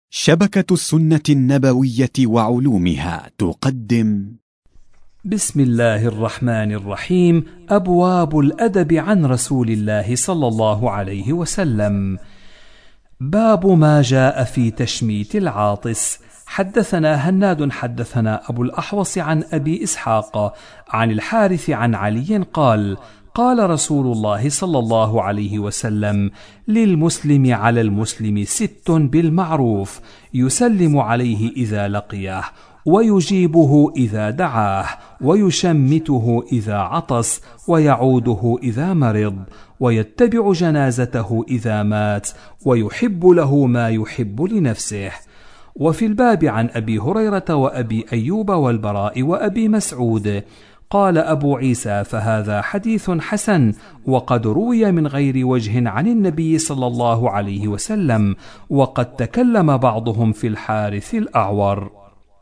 شبكة السنة النبوية وعلومها تقدم بسم الله الرحمن الرحيم. أبواب الأدب عن رسول الله صلى الله عليه وسلم. باب ما جاء في تشميت العاطس. حدثنا هناد حدثنا أبو الأحوص عن أبي إسحاق عن الحارث عن علي قال: قال رسول الله صلى الله عليه وسلم: للمسلم على المسلم 6 بالمعروف، يسلم عليه إذا لقيه، ويجيبه إذا دعاه، ويشمته إذا عطس، ويعوده إذا مرض، ويتبع جنازته إذا مات، ويحب له ما يحب لنفسه. وفي الباب عن أبي هريرة وأبي أيوب والبراء وأبي مسعود. قال أبو عيسى: فهذا حديث حسن، وقد روي من غير وجه عن النبي صلى الله عليه وسلم، وقد تكلم بعضهم في الحارث الأعور.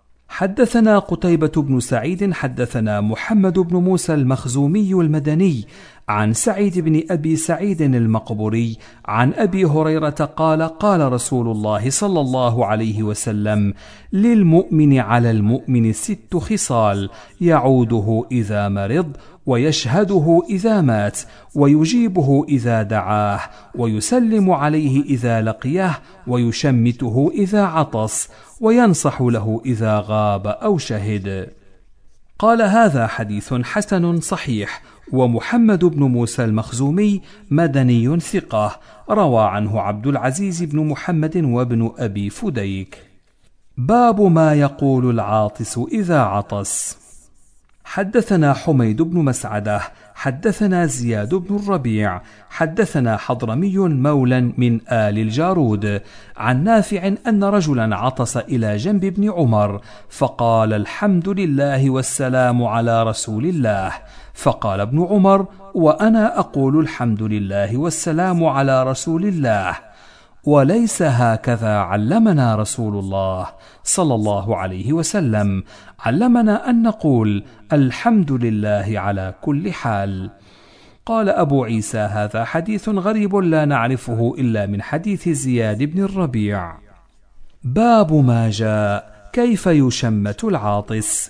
حدثنا قتيبة بن سعيد حدثنا محمد بن موسى المخزومي المدني عن سعيد بن أبي سعيد المقبري عن أبي هريرة قال: قال رسول الله صلى الله عليه وسلم: للمؤمن على المؤمن 6 خصال، يعوده إذا مرض، ويشهده إذا مات، ويجيبه إذا دعاه، ويسلم عليه إذا لقيه، ويشمته إذا عطس، وينصح له إذا غاب أو شهد. قال: هذا حديث حسن صحيح. ومحمد بن موسى المخزومي مدني ثقة، روى عنه عبد العزيز بن محمد وابن أبي فديك. باب ما يقول العاطس إذا عطس. حدثنا حميد بن مسعدة حدثنا زياد بن الربيع حدثنا حضرمي مولى من آل الجارود عن نافع أن رجلا عطس إلى جنب ابن عمر، فقال: الحمد لله والسلام على رسول الله. فقال ابن عمر: وأنا أقول الحمد لله والسلام على رسول الله، وليس هكذا علمنا رسول الله صلى الله عليه وسلم، علمنا أن نقول الحمد لله على كل حال. قال أبو عيسى: هذا حديث غريب لا نعرفه إلا من حديث زياد بن الربيع. باب ما جاء كيف يشمت العاطس.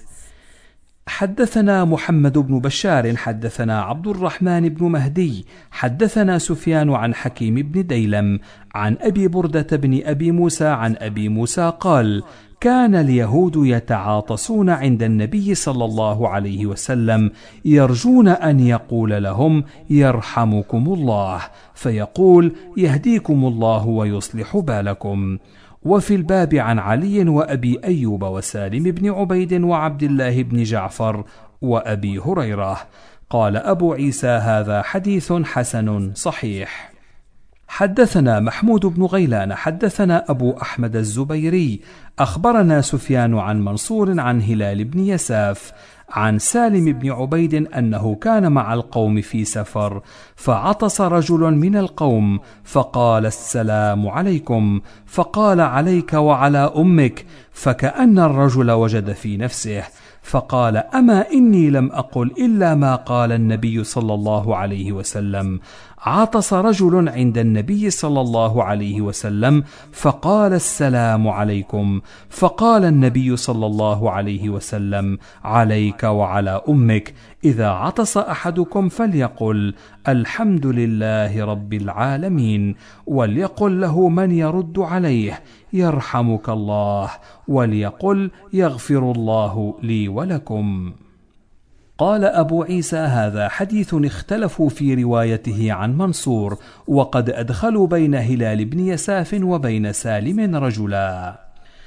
حدثنا محمد بن بشار حدثنا عبد الرحمن بن مهدي حدثنا سفيان عن حكيم بن ديلم عن أبي بردة بن أبي موسى عن أبي موسى قال: كان اليهود يتعاطسون عند النبي صلى الله عليه وسلم، يرجون أن يقول لهم: يرحمكم الله، فيقول: يهديكم الله ويصلح بالكم. وفي الباب عن علي وأبي أيوب وسالم بن عبيد وعبد الله بن جعفر وأبي هريرة. قال أبو عيسى: هذا حديث حسن صحيح. حدثنا محمود بن غيلان حدثنا أبو أحمد الزبيري أخبرنا سفيان عن منصور عن هلال بن يساف عن سالم بن عبيد أنه كان مع القوم في سفر، فعطس رجل من القوم فقال: السلام عليكم، فقال: عليك وعلى أمك، فكأن الرجل وجد في نفسه، فقال: أما إني لم أقل إلا ما قال النبي صلى الله عليه وسلم. عطس رجل عند النبي صلى الله عليه وسلم فقال: السلام عليكم، فقال النبي صلى الله عليه وسلم: عليك وعلى أمك. إذا عطس أحدكم فليقل: الحمد لله رب العالمين، وليقل له من يرد عليه: يرحمك الله، وليقل: يغفر الله لي ولكم. قال أبو عيسى: هذا حديث اختلفوا في روايته عن منصور، وقد أدخلوا بين هلال بن يساف وبين سالم رجلا.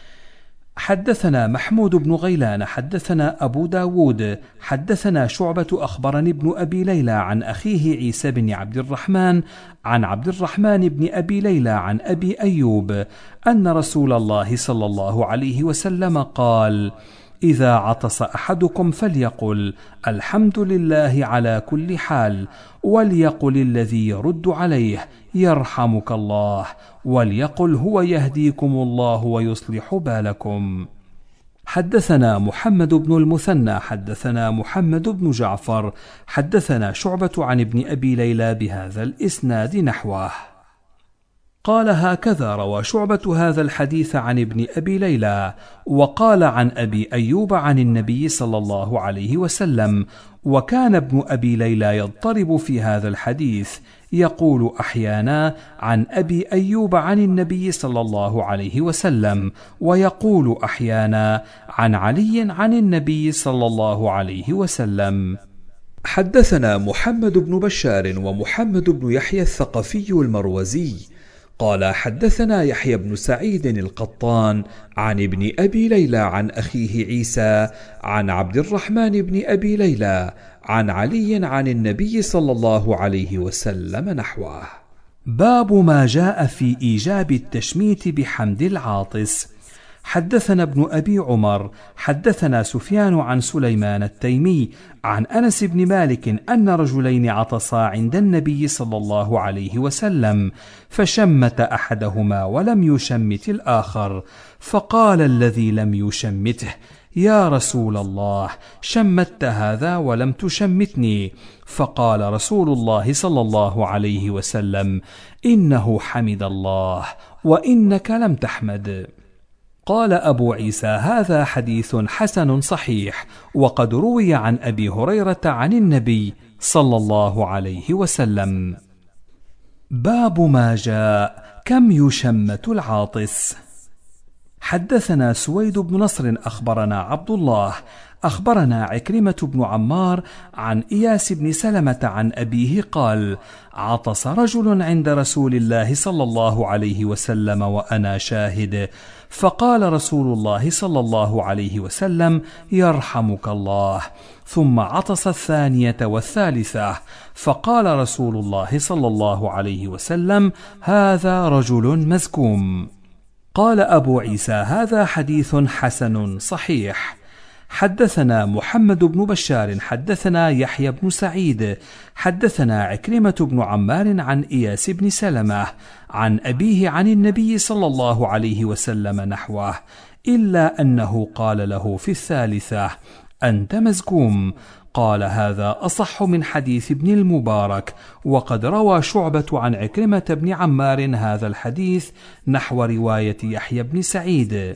حدثنا محمود بن غيلان حدثنا أبو داود حدثنا شعبة أخبرني ابن أبي ليلى عن أخيه عيسى بن عبد الرحمن عن عبد الرحمن بن أبي ليلى عن أبي أيوب أن رسول الله صلى الله عليه وسلم قال: إذا عطس أحدكم فليقل: الحمد لله على كل حال، وليقل الذي يرد عليه: يرحمك الله، وليقل هو يهديكم الله ويصلح بالكم. حدثنا محمد بن المثنى حدثنا محمد بن جعفر حدثنا شعبة عن ابن أبي ليلى بهذا الإسناد نحوه. قال: هكذا روى شعبة هذا الحديث عن ابن أبي ليلى. وقال عن أبي أيوب عن النبي صلى الله عليه وسلم. وكان ابن أبي ليلى يضطرب في هذا الحديث، يقول أحيانا عن أبي أيوب عن النبي صلى الله عليه وسلم، ويقول أحيانا عن علي عن النبي صلى الله عليه وسلم. حدثنا محمد بن بشار ومحمد بن يحيى الثقفي المروزي قال: حدثنا يحيى بن سعيد القطان عن ابن أبي ليلى عن أخيه عيسى عن عبد الرحمن بن أبي ليلى عن علي عن النبي صلى الله عليه وسلم نحوه. باب ما جاء في إيجاب التشميت بحمد العاطس. حدثنا ابن أبي عمر حدثنا سفيان عن سليمان التيمي عن أنس بن مالك أن رجلين عطسا عند النبي صلى الله عليه وسلم، فشمت أحدهما ولم يشمت الآخر، فقال الذي لم يشمته: يا رسول الله، شمت هذا ولم تشمتني. فقال رسول الله صلى الله عليه وسلم: إنه حمد الله وإنك لم تحمد. قال أبو عيسى: هذا حديث حسن صحيح، وقد روي عن أبي هريرة عن النبي صلى الله عليه وسلم. باب ما جاء كم يشمت العاطس. حدثنا سويد بن نصر أخبرنا عبد الله أخبرنا عكرمة بن عمار عن إياس بن سلمة عن أبيه قال: عطس رجل عند رسول الله صلى الله عليه وسلم وأنا شاهد، فقال رسول الله صلى الله عليه وسلم: يرحمك الله. ثم عطس الثانية والثالثة، فقال رسول الله صلى الله عليه وسلم: هذا رجل مزكوم. قال أبو عيسى: هذا حديث حسن صحيح. حدثنا محمد بن بشار حدثنا يحيى بن سعيد حدثنا عكرمة بن عمار عن إياس بن سلمة عن أبيه عن النبي صلى الله عليه وسلم نحوه، إلا أنه قال له في الثالثة: أنت مزكوم. قال: هذا أصح من حديث ابن المبارك، وقد روى شعبة عن عكرمة بن عمار هذا الحديث نحو رواية يحيى بن سعيد.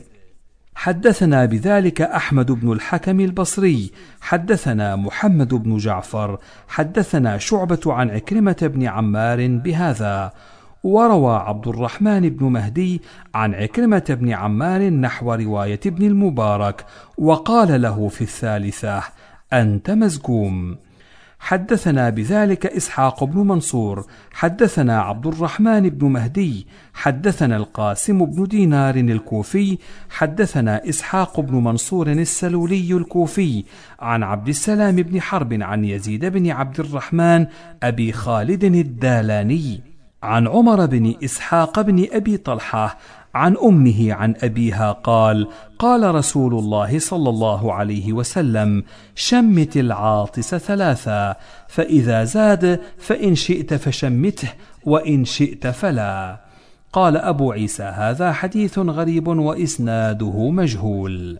حدثنا بذلك أحمد بن الحكم البصري حدثنا محمد بن جعفر حدثنا شعبة عن عكرمة بن عمار بهذا. وروى عبد الرحمن بن مهدي عن عكرمة بن عمار نحو رواية ابن المبارك، وقال له في الثالثة: أنت مزكوم. حدثنا بذلك إسحاق بن منصور حدثنا عبد الرحمن بن مهدي حدثنا القاسم بن دينار الكوفي حدثنا إسحاق بن منصور السلولي الكوفي عن عبد السلام بن حرب عن يزيد بن عبد الرحمن أبي خالد الدالاني عن عمر بن إسحاق بن أبي طلحة عن أمه عن أبيها قال: قال رسول الله صلى الله عليه وسلم: شمت العاطس ثلاثا، فإذا زاد فإن شئت فشمته وإن شئت فلا. قال أبو عيسى: هذا حديث غريب وإسناده مجهول.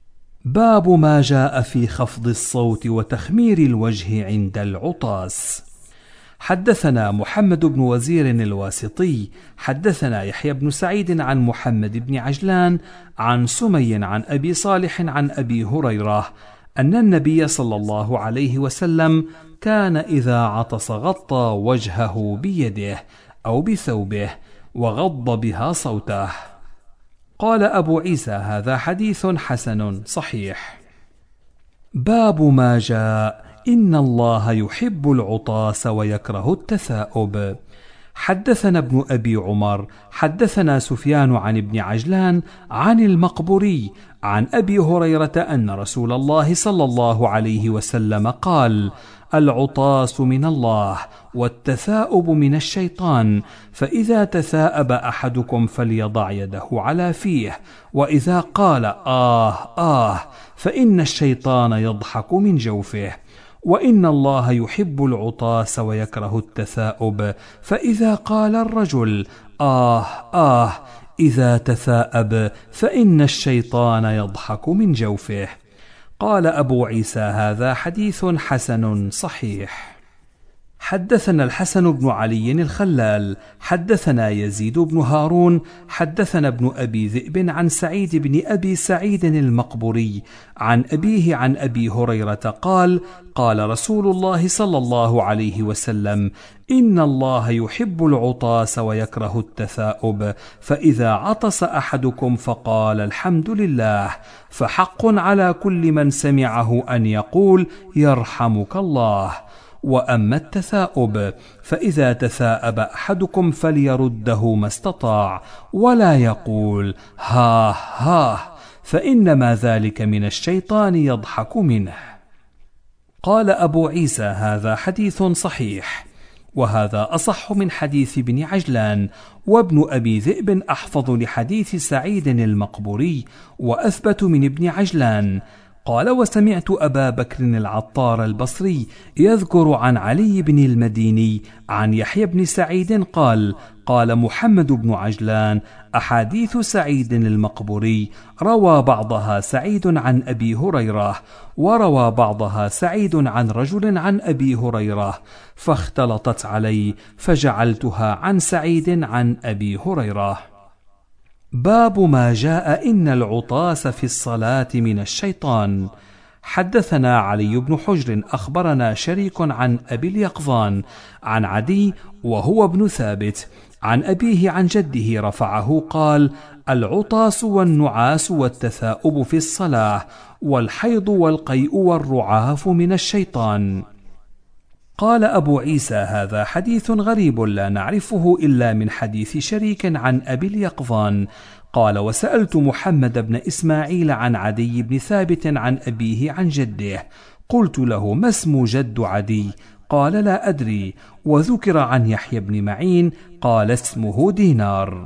باب ما جاء في خفض الصوت وتخمير الوجه عند العطاس. حدثنا محمد بن وزير الواسطي حدثنا يحيى بن سعيد عن محمد بن عجلان عن سمي عن أبي صالح عن أبي هريرة أن النبي صلى الله عليه وسلم كان إذا عطس غطى وجهه بيده أو بثوبه وغض بها صوته. قال أبو عيسى: هذا حديث حسن صحيح. باب ما جاء إن الله يحب العطاس ويكره التثاؤب. حدثنا ابن أبي عمر حدثنا سفيان عن ابن عجلان عن المقبوري عن أبي هريرة أن رسول الله صلى الله عليه وسلم قال: العطاس من الله والتثاؤب من الشيطان، فإذا تثاءب أحدكم فليضع يده على فيه، وإذا قال آه فإن الشيطان يضحك من جوفه. وإن الله يحب العطاس ويكره التثاؤب، فإذا قال الرجل آه إذا تثاءب فإن الشيطان يضحك من جوفه. قال أبو عيسى: هذا حديث حسن صحيح. حدثنا الحسن بن علي الخلال حدثنا يزيد بن هارون حدثنا ابن أبي ذئب عن سعيد بن أبي سعيد المقبري عن أبيه عن أبي هريرة قال: قال رسول الله صلى الله عليه وسلم: إن الله يحب العطاس ويكره التثاؤب، فإذا عطس أحدكم فقال الحمد لله فحق على كل من سمعه أن يقول يرحمك الله. وأما التثاؤب فإذا تثاءب أحدكم فليرده ما استطاع ولا يقول ها ها، فإنما ذلك من الشيطان يضحك منه. قال أبو عيسى: هذا حديث صحيح، وهذا أصح من حديث ابن عجلان، وابن أبي ذئب أحفظ لحديث سعيد المقبري وأثبت من ابن عجلان. قال: وسمعت أبا بكر العطار البصري يذكر عن علي بن المديني عن يحيى بن سعيد قال: قال محمد بن عجلان: أحاديث سعيد المقبري روى بعضها سعيد عن أبي هريرة، وروى بعضها سعيد عن رجل عن أبي هريرة، فاختلطت علي فجعلتها عن سعيد عن أبي هريرة. باب ما جاء إن العطاس في الصلاة من الشيطان. حدثنا علي بن حجر أخبرنا شريك عن أبي اليقظان عن عدي وهو ابن ثابت عن أبيه عن جده رفعه قال: العطاس والنعاس والتثاؤب في الصلاة والحيض والقيء والرعاف من الشيطان. قال أبو عيسى: هذا حديث غريب لا نعرفه إلا من حديث شريك عن أبي اليقظان. قال: وسألت محمد بن إسماعيل عن عدي بن ثابت عن أبيه عن جده، قلت له: ما اسم جد عدي؟ قال: لا أدري. وذكر عن يحيى بن معين قال: اسمه دينار.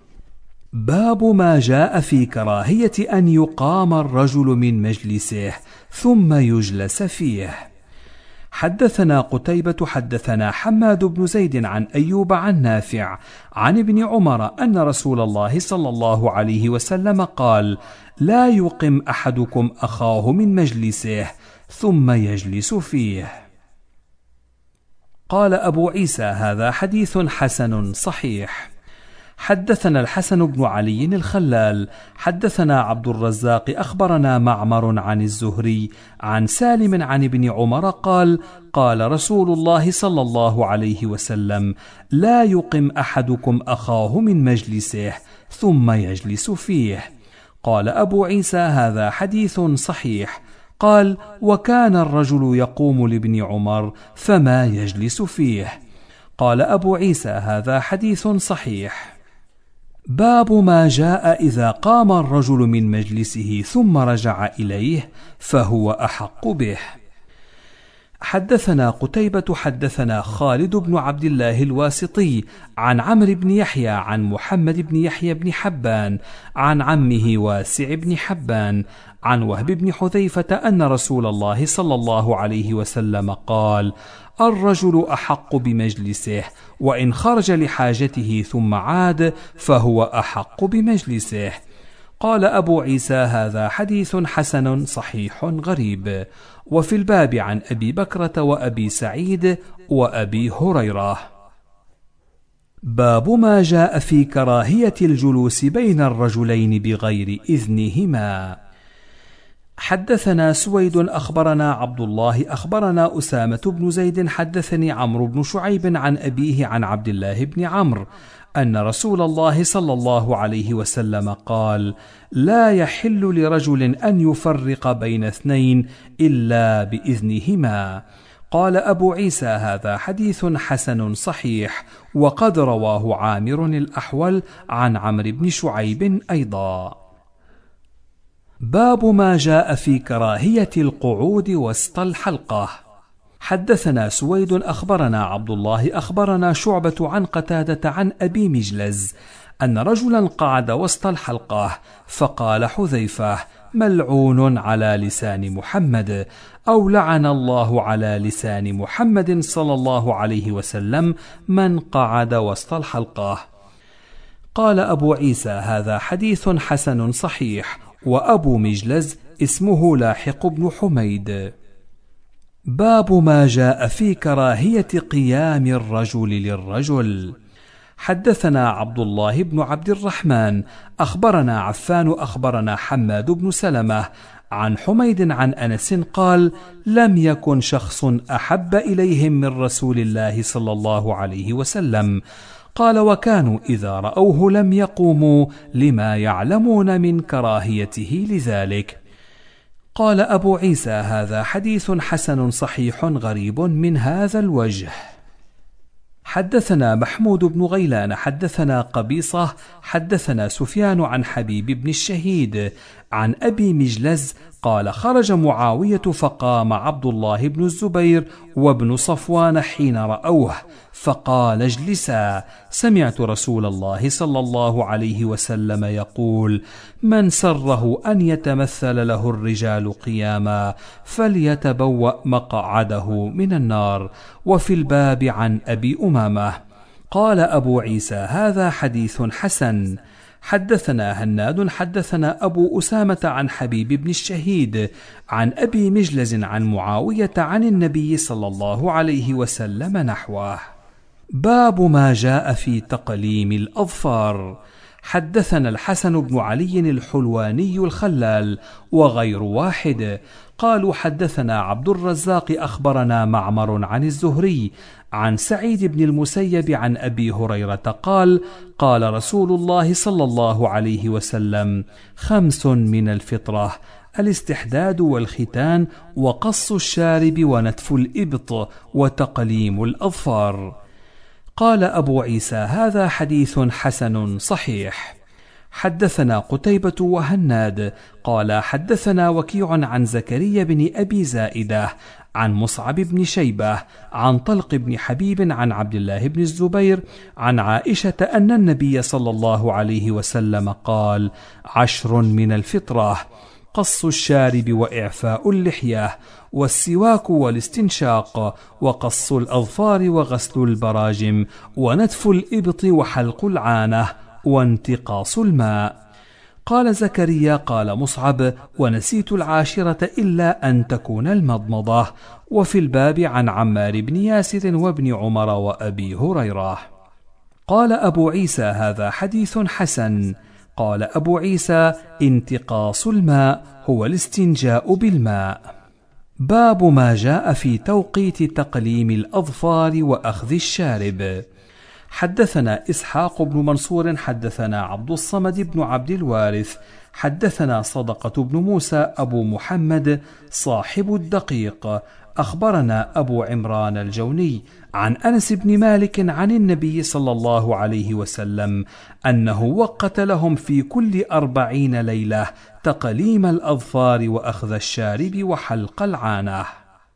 باب ما جاء في كراهية أن يقام الرجل من مجلسه ثم يجلس فيه. حدثنا قتيبة حدثنا حماد بن زيد عن أيوب عن نافع عن ابن عمر أن رسول الله صلى الله عليه وسلم قال: لا يقم أحدكم أخاه من مجلسه ثم يجلس فيه. قال أبو عيسى: هذا حديث حسن صحيح. حدثنا الحسن بن علي الخلال حدثنا عبد الرزاق أخبرنا معمر عن الزهري عن سالم عن ابن عمر قال: قال رسول الله صلى الله عليه وسلم: لا يقم أحدكم أخاه من مجلسه ثم يجلس فيه. قال أبو عيسى: هذا حديث صحيح. قال: وكان الرجل يقوم لابن عمر فما يجلس فيه. قال أبو عيسى: هذا حديث صحيح. باب ما جاء إذا قام الرجل من مجلسه ثم رجع إليه فهو أحق به. حدثنا قتيبة حدثنا خالد بن عبد الله الواسطي عن عمرو بن يحيى عن محمد بن يحيى بن حبان عن عمه واسع بن حبان عن وهب بن حذيفة أن رسول الله صلى الله عليه وسلم قال: الرجل أحق بمجلسه، وإن خرج لحاجته ثم عاد فهو أحق بمجلسه. قال أبو عيسى: هذا حديث حسن صحيح غريب. وفي الباب عن أبي بكرة وأبي سعيد وأبي هريرة. باب ما جاء في كراهية الجلوس بين الرجلين بغير إذنهما. حدثنا سويد أخبرنا عبد الله أخبرنا أسامة بن زيد حدثني عمرو بن شعيب عن أبيه عن عبد الله بن عمرو أن رسول الله صلى الله عليه وسلم قال: لا يحل لرجل أن يفرق بين اثنين إلا بإذنهما. قال أبو عيسى: هذا حديث حسن صحيح، وقد رواه عامر الأحول عن عمرو بن شعيب أيضا. باب ما جاء في كراهية القعود وسط الحلقة. حدثنا سويد أخبرنا عبد الله أخبرنا شعبة عن قتادة عن أبي مجلز أن رجلا قعد وسط الحلقة، فقال حذيفة: ملعون على لسان محمد، أو لعن الله على لسان محمد صلى الله عليه وسلم من قعد وسط الحلقة. قال أبو عيسى: هذا حديث حسن صحيح. وأبو مجلز اسمه لاحق بن حميد. باب ما جاء في كراهية قيام الرجل للرجل. حدثنا عبد الله بن عبد الرحمن أخبرنا عفان أخبرنا حماد بن سلمة عن حميد عن أنس قال: لم يكن شخص أحب إليهم من رسول الله صلى الله عليه وسلم. قال: وكانوا إذا رأوه لم يقوموا لما يعلمون من كراهيته لذلك. قال أبو عيسى: هذا حديث حسن صحيح غريب من هذا الوجه. حدثنا محمود بن غيلان حدثنا قبيصة حدثنا سفيان عن حبيب بن الشهيد عن أبي مجلز قال: خرج معاوية فقام عبد الله بن الزبير وابن صفوان حين رأوه فقال: اجلسا، سمعت رسول الله صلى الله عليه وسلم يقول: من سره أن يتمثل له الرجال قياما فليتبوأ مقعده من النار. وفي الباب عن أبي أمامة. قال أبو عيسى: هذا حديث حسن. حدثنا هناد حدثنا أبو أسامة عن حبيب بن الشهيد عن أبي مجلز عن معاوية عن النبي صلى الله عليه وسلم نحوه. باب ما جاء في تقليم الأظفار. حدثنا الحسن بن علي الحلواني الخلال وغير واحد قالوا: حدثنا عبد الرزاق أخبرنا معمر عن الزهري عن سعيد بن المسيب عن أبي هريرة قال: قال رسول الله صلى الله عليه وسلم: 5 من الفطرة: الاستحداد والختان وقص الشارب ونتف الإبط وتقليم الأظفار. قال أبو عيسى: هذا حديث حسن صحيح. حدثنا قتيبة وهناد قال: حدثنا وكيع عن زكريا بن أبي زائدة عن مصعب بن شيبة عن طلق بن حبيب عن عبد الله بن الزبير عن عائشة أن النبي صلى الله عليه وسلم قال: 10 من الفطرة: قص الشارب وإعفاء اللحية والسواك والاستنشاق وقص الأظفار وغسل البراجم ونتف الإبط وحلق العانة وانتقاص الماء. قال زكريا: قال مصعب: ونسيت 10 إلا أن تكون المضمضة. وفي الباب عن عمار بن ياسر وابن عمر وأبي هريرة. قال أبو عيسى: هذا حديث حسن. قال أبو عيسى: انتقاص الماء هو الاستنجاء بالماء. باب ما جاء في توقيت تقليم الأظفار وأخذ الشارب. حدثنا إسحاق بن منصور حدثنا عبد الصمد بن عبد الوارث حدثنا صدقة بن موسى أبو محمد صاحب الدقيق أخبرنا أبو عمران الجوني عن أنس بن مالك عن النبي صلى الله عليه وسلم أنه وقت لهم في كل 40 ليلة تقليم الأظفار وأخذ الشارب وحلق العانة.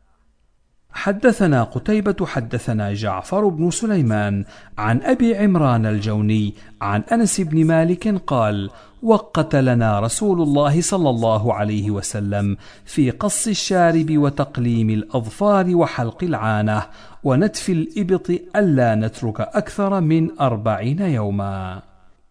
حدثنا قتيبة حدثنا جعفر بن سليمان عن أبي عمران الجوني عن أنس بن مالك قال: وقت لنا رسول الله صلى الله عليه وسلم في قص الشارب وتقليم الأظفار وحلق العانة ونتف الإبط ألا نترك أكثر من 40 يوما.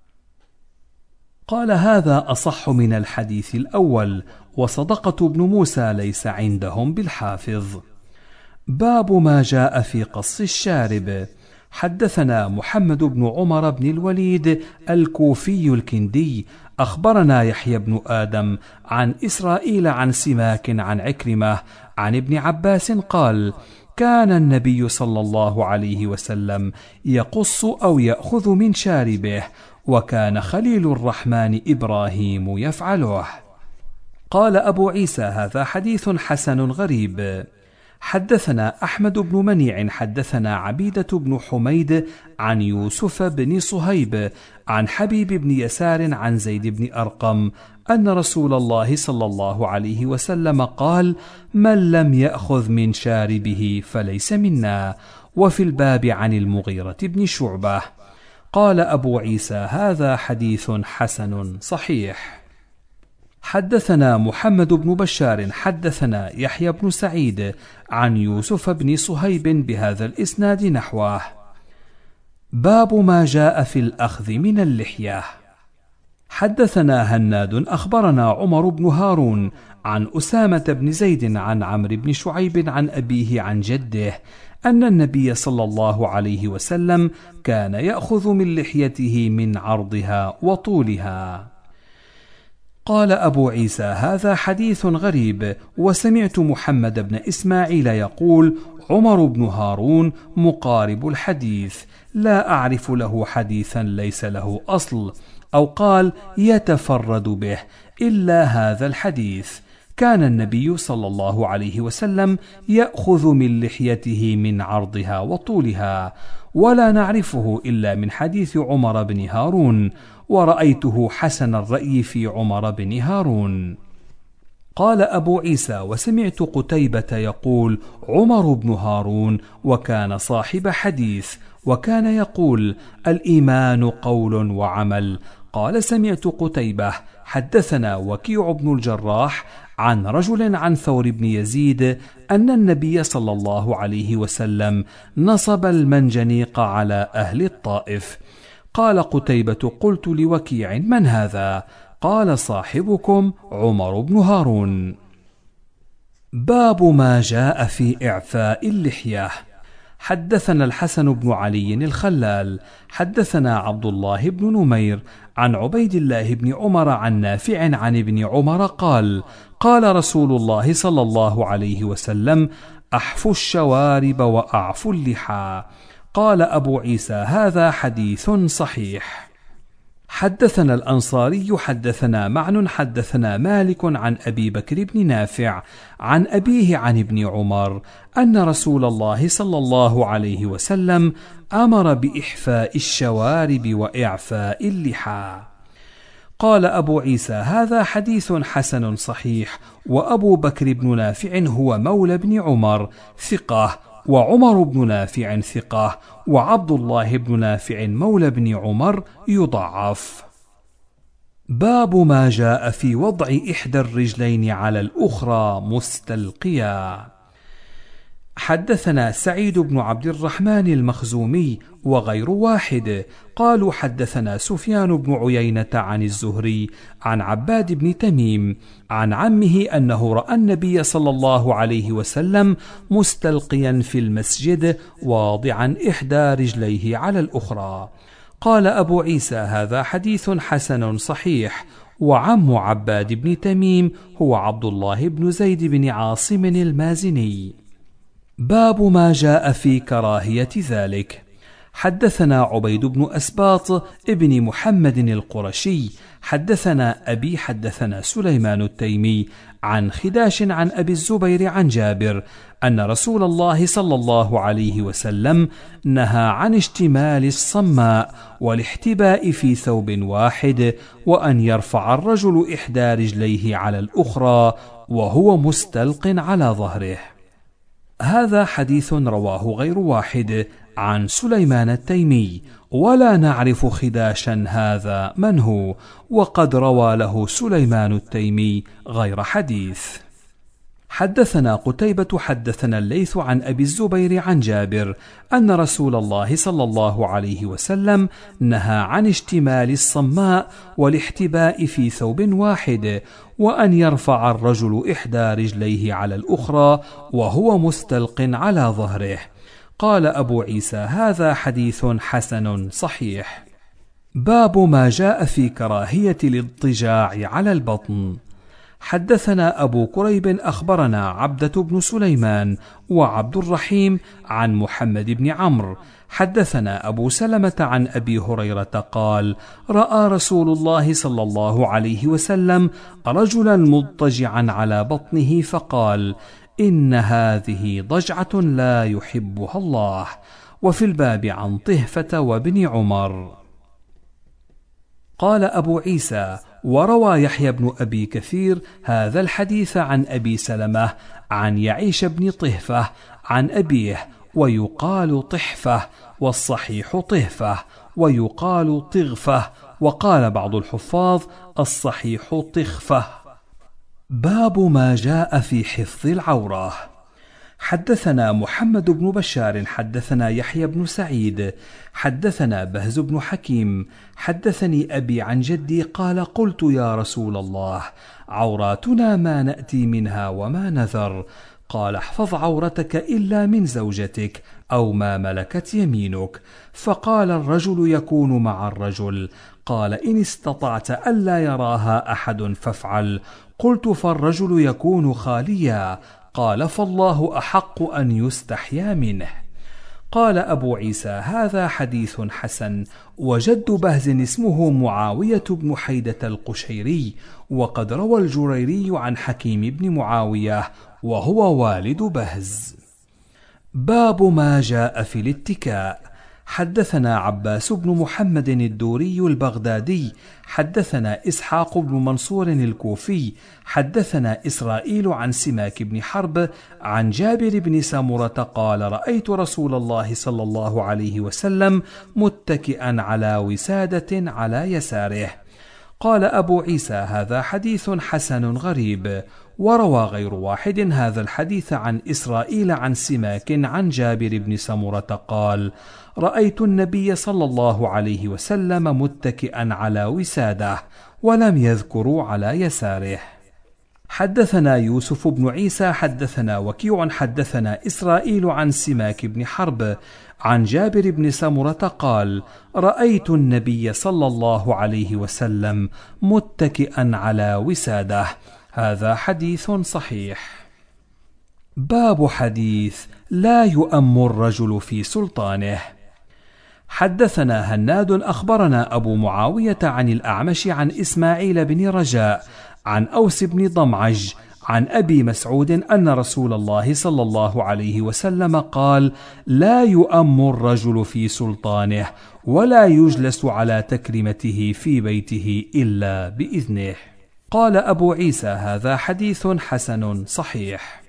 قال: هذا أصح من الحديث الأول، وصدقة بن موسى ليس عندهم بالحافظ. باب ما جاء في قص الشارب. حدثنا محمد بن عمر بن الوليد الكوفي الكندي أخبرنا يحيى بن آدم عن إسرائيل عن سماك عن عكرمة عن ابن عباس قال: كان النبي صلى الله عليه وسلم يقص أو يأخذ من شاربه، وكان خليل الرحمن إبراهيم يفعله. قال أبو عيسى: هذا حديث حسن غريب. حدثنا أحمد بن منيع حدثنا عبيدة بن حميد عن يوسف بن صهيب عن حبيب بن يسار عن زيد بن أرقم أن رسول الله صلى الله عليه وسلم قال: من لم يأخذ من شاربه فليس منا. وفي الباب عن المغيرة بن شعبة. قال أبو عيسى: هذا حديث حسن صحيح. حدثنا محمد بن بشار حدثنا يحيى بن سعيد عن يوسف بن صهيب بهذا الإسناد نحوه. باب ما جاء في الأخذ من اللحية. حدثنا هناد أخبرنا عمر بن هارون عن أسامة بن زيد عن عمرو بن شعيب عن أبيه عن جده أن النبي صلى الله عليه وسلم كان يأخذ من لحيته من عرضها وطولها. قال أبو عيسى: هذا حديث غريب. وسمعت محمد بن إسماعيل يقول: عمر بن هارون مقارب الحديث، لا أعرف له حديثا ليس له أصل، أو قال يتفرد به، إلا هذا الحديث: كان النبي صلى الله عليه وسلم يأخذ من لحيته من عرضها وطولها، ولا نعرفه إلا من حديث عمر بن هارون، ورأيته حسن الرأي في عمر بن هارون. قال أبو عيسى: وسمعت قتيبة يقول: عمر بن هارون، وكان صاحب حديث، وكان يقول: الإيمان قول وعمل. قال: سمعت قتيبة حدثنا وكيع بن الجراح عن رجل عن ثور بن يزيد أن النبي صلى الله عليه وسلم نصب المنجنيق على أهل الطائف. قال قتيبة: قلت لوكيع: من هذا؟ قال: صاحبكم عمر بن هارون. باب ما جاء في إعفاء اللحية. حدثنا الحسن بن علي الخلال حدثنا عبد الله بن نمير عن عبيد الله بن عمر عن نافع عن ابن عمر قال: قال رسول الله صلى الله عليه وسلم: أحفوا الشوارب وأعفوا اللحى. قال أبو عيسى: هذا حديث صحيح. حدثنا الأنصاري حدثنا معن حدثنا مالك عن أبي بكر بن نافع عن أبيه عن ابن عمر أن رسول الله صلى الله عليه وسلم أمر بإحفاء الشوارب وإعفاء اللحى. قال أبو عيسى: هذا حديث حسن صحيح. وأبو بكر بن نافع هو مولى بن عمر ثقة، وعمر بن نافع ثقة، وعبد الله بن نافع مولى بن عمر يضعف. باب ما جاء في وضع إحدى الرجلين على الأخرى مستلقيا. حدثنا سعيد بن عبد الرحمن المخزومي وغير واحد قالوا: حدثنا سفيان بن عيينة عن الزهري عن عباد بن تميم عن عمه أنه رأى النبي صلى الله عليه وسلم مستلقيا في المسجد واضعا إحدى رجليه على الأخرى. قال أبو عيسى: هذا حديث حسن صحيح. وعم عباد بن تميم هو عبد الله بن زيد بن عاصم المازني. باب ما جاء في كراهية ذلك. حدثنا عبيد بن أسباط ابن محمد القرشي حدثنا أبي حدثنا سليمان التيمي عن خداش عن أبي الزبير عن جابر أن رسول الله صلى الله عليه وسلم نهى عن اشتمال الصماء والاحتباء في ثوب واحد، وأن يرفع الرجل إحدى رجليه على الأخرى وهو مستلق على ظهره. هذا حديث رواه غير واحد عن سليمان التيمي، ولا نعرف خداشا هذا من هو، وقد روى له سليمان التيمي غير حديث. حدثنا قتيبة حدثنا الليث عن أبي الزبير عن جابر أن رسول الله صلى الله عليه وسلم نهى عن اشتمال الصماء والاحتباء في ثوب واحد، وأن يرفع الرجل إحدى رجليه على الأخرى وهو مستلق على ظهره. قال أبو عيسى: هذا حديث حسن صحيح. باب ما جاء في كراهية الاضطجاع على البطن. حدثنا أبو كريب أخبرنا عبدة بن سليمان وعبد الرحيم عن محمد بن عمرو حدثنا أبو سلمة عن أبي هريرة قال: رأى رسول الله صلى الله عليه وسلم رجلا مضطجعا على بطنه فقال: إن هذه ضجعة لا يحبها الله. وفي الباب عن طهفة وابن عمر. قال أبو عيسى: وروى يحيى بن أبي كثير هذا الحديث عن أبي سلمة عن يعيش بن طهفة عن أبيه، ويقال طحفة، والصحيح طهفة، ويقال طغفة، وقال بعض الحفاظ الصحيح طخفة. باب ما جاء في حفظ العورة. حدثنا محمد بن بشار حدثنا يحيى بن سعيد حدثنا بهز بن حكيم حدثني أبي عن جدي قال قلت يا رسول الله عوراتنا ما نأتي منها وما نذر؟ قال احفظ عورتك إلا من زوجتك أو ما ملكت يمينك. فقال الرجل يكون مع الرجل. قال إن استطعت ألا يراها أحد فافعل. قلت فالرجل يكون خاليا. قال فالله أحق أن يستحيا منه. قال أبو عيسى هذا حديث حسن. وجد بهز اسمه معاوية بن حيدة القشيري، وقد روى الجريري عن حكيم بن معاوية وهو والد بهز. باب ما جاء في الاتكاء. حدثنا عباس بن محمد الدوري البغدادي حدثنا إسحاق بن منصور الكوفي حدثنا إسرائيل عن سماك بن حرب عن جابر بن سمرة قال رأيت رسول الله صلى الله عليه وسلم متكئا على وسادة على يساره. قال أبو عيسى هذا حديث حسن غريب. وروى غير واحد هذا الحديث عن إسرائيل عن سماك عن جابر بن سمرة قال رأيت النبي صلى الله عليه وسلم متكئا على وساده، ولم يذكروا على يساره. حدثنا يوسف بن عيسى حدثنا وكيع حدثنا إسرائيل عن سماك بن حرب عن جابر بن سمرة قال رأيت النبي صلى الله عليه وسلم متكئا على وساده. هذا حديث صحيح. باب حديث لا يؤم الرجل في سلطانه. حدثنا هناد أخبرنا أبو معاوية عن الأعمش عن إسماعيل بن رجاء عن أوس بن ضمعج عن أبي مسعود أن رسول الله صلى الله عليه وسلم قال لا يؤم الرجل في سلطانه، ولا يجلس على تكريمته في بيته إلا بإذنه. قال أبو عيسى هذا حديث حسن صحيح.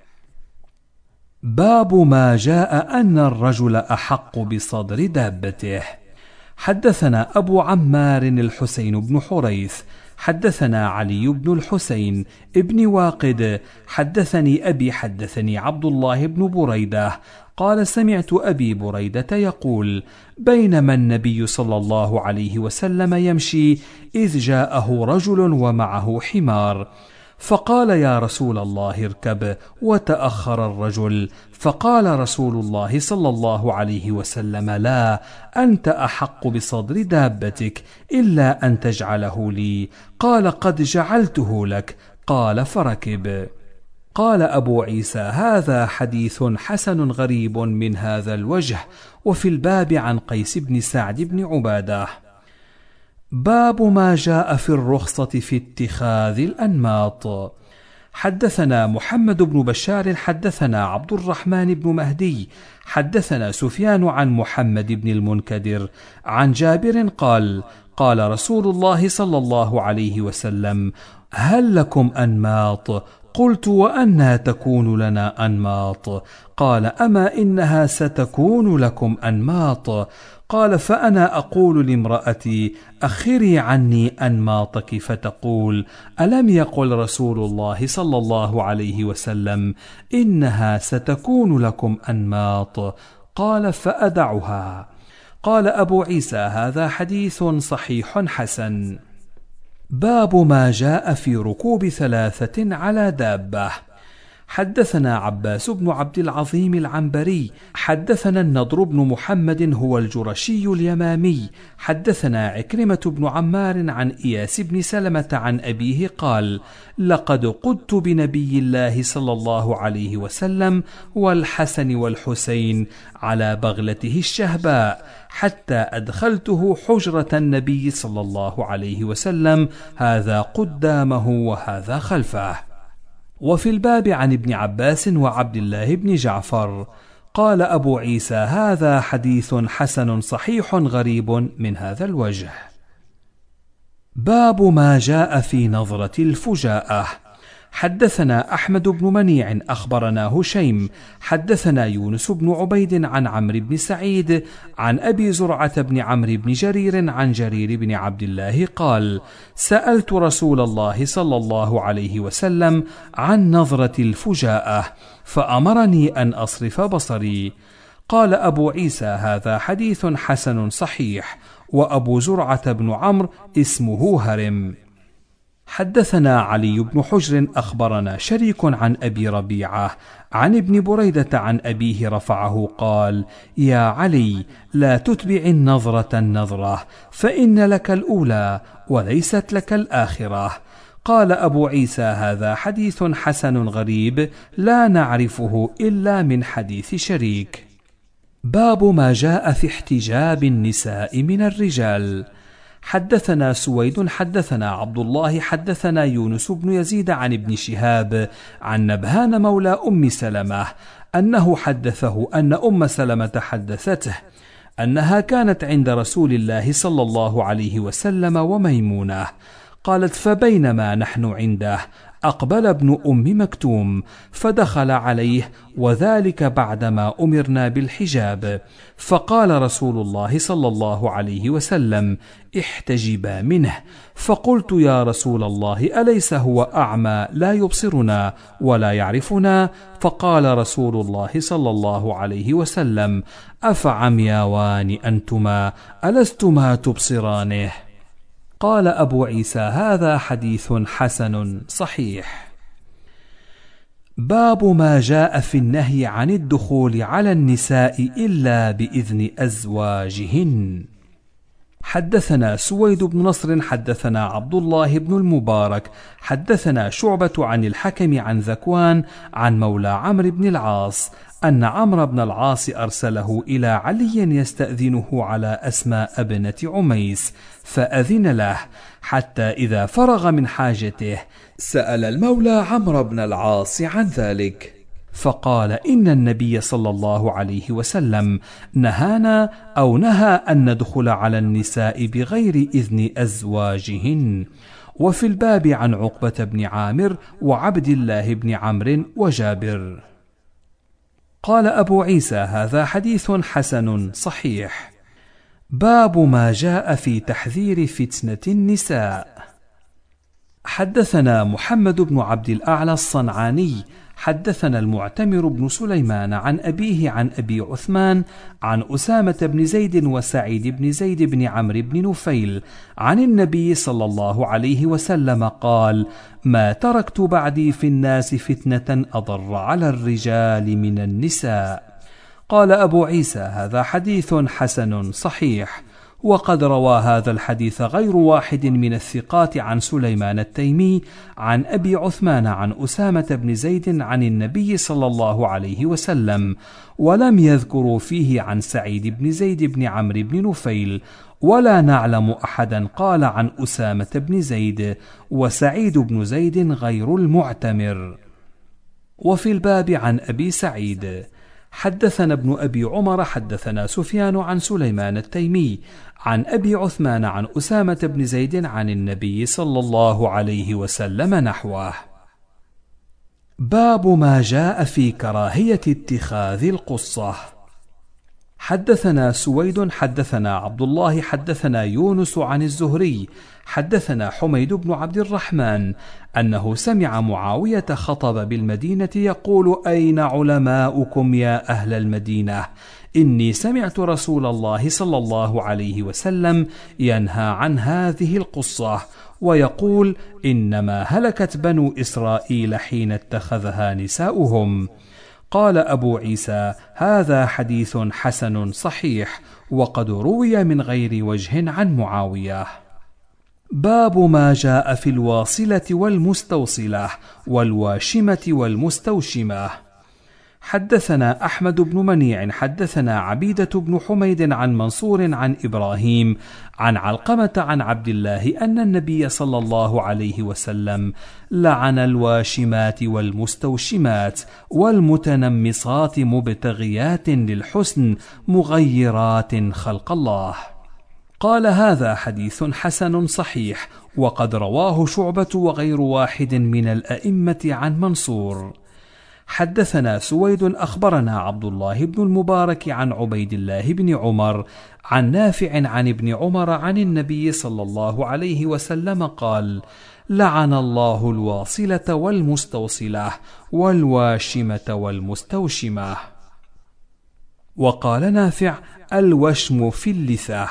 باب ما جاء أن الرجل أحق بصدر دابته. حدثنا أبو عمار الحسين بن حريث حدثنا علي بن الحسين ابن واقد حدثني أبي حدثني عبد الله بن بريدة قال سمعت أبي بريدة يقول بينما النبي صلى الله عليه وسلم يمشي إذ جاءه رجل ومعه حمار، فقال يا رسول الله اركب، وتأخر الرجل، فقال رسول الله صلى الله عليه وسلم لا، أنت أحق بصدر دابتك إلا أن تجعله لي. قال قد جعلته لك. قال فركب. قال أبو عيسى هذا حديث حسن غريب من هذا الوجه. وفي الباب عن قيس بن سعد بن عبادة. باب ما جاء في الرخصة في اتخاذ الأنماط. حدثنا محمد بن بشار حدثنا عبد الرحمن بن مهدي حدثنا سفيان عن محمد بن المنكدر عن جابر قال قال رسول الله صلى الله عليه وسلم هل لكم أنماط؟ قلت وأنى تكون لنا أنماط؟ قال أما إنها ستكون لكم أنماط. قال فأنا أقول لامرأتي أخري عني أنماطك، فتقول ألم يقل رسول الله صلى الله عليه وسلم إنها ستكون لكم أنماط؟ قال فأدعها. قال أبو عيسى هذا حديث صحيح حسن. باب ما جاء في ركوب 3 على دابة. حدثنا عباس بن عبد العظيم العنبري حدثنا النضر بن محمد هو الجرشي اليمامي حدثنا عكرمة بن عمار عن إياس بن سلمة عن أبيه قال لقد قدت بنبي الله صلى الله عليه وسلم والحسن والحسين على بغلته الشهباء حتى أدخلته حجرة النبي صلى الله عليه وسلم، هذا قدامه وهذا خلفه. وفي الباب عن ابن عباس وعبد الله بن جعفر. قال أبو عيسى هذا حديث حسن صحيح غريب من هذا الوجه. باب ما جاء في نظرة الفجاءة. حدثنا أحمد بن منيع أخبرنا هشيم حدثنا يونس بن عبيد عن عمرو بن سعيد عن أبي زرعة بن عمرو بن جرير عن جرير بن عبد الله قال: سألت رسول الله صلى الله عليه وسلم عن نظرة الفجاءة فأمرني أن أصرف بصري. قال أبو عيسى: هذا حديث حسن صحيح. وأبو زرعة بن عمرو اسمه هرم. حدثنا علي بن حجر أخبرنا شريك عن أبي ربيعة عن ابن بريدة عن أبيه رفعه قال: يا علي، لا تتبع النظرة فإن لك الأولى وليست لك الآخرة. قال أبو عيسى: هذا حديث حسن غريب لا نعرفه إلا من حديث شريك. باب ما جاء في احتجاب النساء من الرجال. حدثنا سويد حدثنا عبد الله حدثنا يونس بن يزيد عن ابن شهاب عن نبهان مولى أم سلمة أنه حدثه أن أم سلمة حدثته أنها كانت عند رسول الله صلى الله عليه وسلم وميمونة. قالت: فبينما نحن عنده أقبل ابن أم مكتوم فدخل عليه، وذلك بعدما أمرنا بالحجاب، فقال رسول الله صلى الله عليه وسلم: احتجبا منه. فقلت: يا رسول الله، أليس هو أعمى لا يبصرنا ولا يعرفنا؟ فقال رسول الله صلى الله عليه وسلم: أفعمياوان أنتما ألستما تبصرانه؟ قال أبو عيسى: هذا حديث حسن صحيح. باب ما جاء في النهي عن الدخول على النساء إلا بإذن أزواجهن. حدثنا سويد بن نصر حدثنا عبد الله بن المبارك حدثنا شعبة عن الحكم عن ذكوان عن مولى عمرو بن العاص أن عمرو بن العاص أرسله إلى علي يستأذنه على أسماء ابنة عميس، فأذن له حتى إذا فرغ من حاجته سأل المولى عمرو بن العاص عن ذلك، فقال: إن النبي صلى الله عليه وسلم نهانا أو نهى أن ندخل على النساء بغير إذن أزواجهن. وفي الباب عن عقبة بن عامر وعبد الله بن عمرو وجابر. قال أبو عيسى: هذا حديث حسن صحيح. باب ما جاء في تحذير فتنة النساء. حدثنا محمد بن عبد الأعلى الصنعاني حدثنا المعتمر بن سليمان عن أبيه عن أبي عثمان عن أسامة بن زيد وسعيد بن زيد بن عمرو بن نفيل عن النبي صلى الله عليه وسلم قال: ما تركت بعدي في الناس فتنة أضر على الرجال من النساء. قال أبو عيسى: هذا حديث حسن صحيح. وقد روى هذا الحديث غير واحد من الثقات عن سليمان التيمي عن أبي عثمان عن أسامة بن زيد عن النبي صلى الله عليه وسلم، ولم يذكروا فيه عن سعيد بن زيد بن عمرو بن نفيل، ولا نعلم أحدا قال عن أسامة بن زيد، وسعيد بن زيد غير المعتمر. وفي الباب عن أبي سعيد حدثنا ابن أبي عمر حدثنا سفيان عن سليمان التيمي عن أبي عثمان عن أسامة بن زيد عن النبي صلى الله عليه وسلم نحوه. باب ما جاء في كراهية اتخاذ القصة. حدثنا سويد حدثنا عبد الله حدثنا يونس عن الزهري حدثنا حميد بن عبد الرحمن أنه سمع معاوية خطب بالمدينة يقول: أين علماؤكم يا أهل المدينة؟ إني سمعت رسول الله صلى الله عليه وسلم ينهى عن هذه القصة ويقول: إنما هلكت بنو إسرائيل حين اتخذها نساؤهم. قال أبو عيسى: هذا حديث حسن صحيح، وقد روي من غير وجه عن معاوية. باب ما جاء في الواصلة والمستوصلة والواشمة والمستوشمة. حدثنا أحمد بن منيع حدثنا عبيدة بن حميد عن منصور عن إبراهيم عن علقمة عن عبد الله أن النبي صلى الله عليه وسلم لعن الواشمات والمستوشمات والمتنمصات مبتغيات للحسن مغيرات خلق الله. قال: هذا حديث حسن صحيح، وقد رواه شعبة وغير واحد من الأئمة عن منصور. حدثنا سويد أخبرنا عبد الله بن المبارك عن عبيد الله بن عمر عن نافع عن ابن عمر عن النبي صلى الله عليه وسلم قال: لعن الله الواصلة والمستوصلة والواشمة والمستوشمة. وقال نافع: الوشم في اللثة.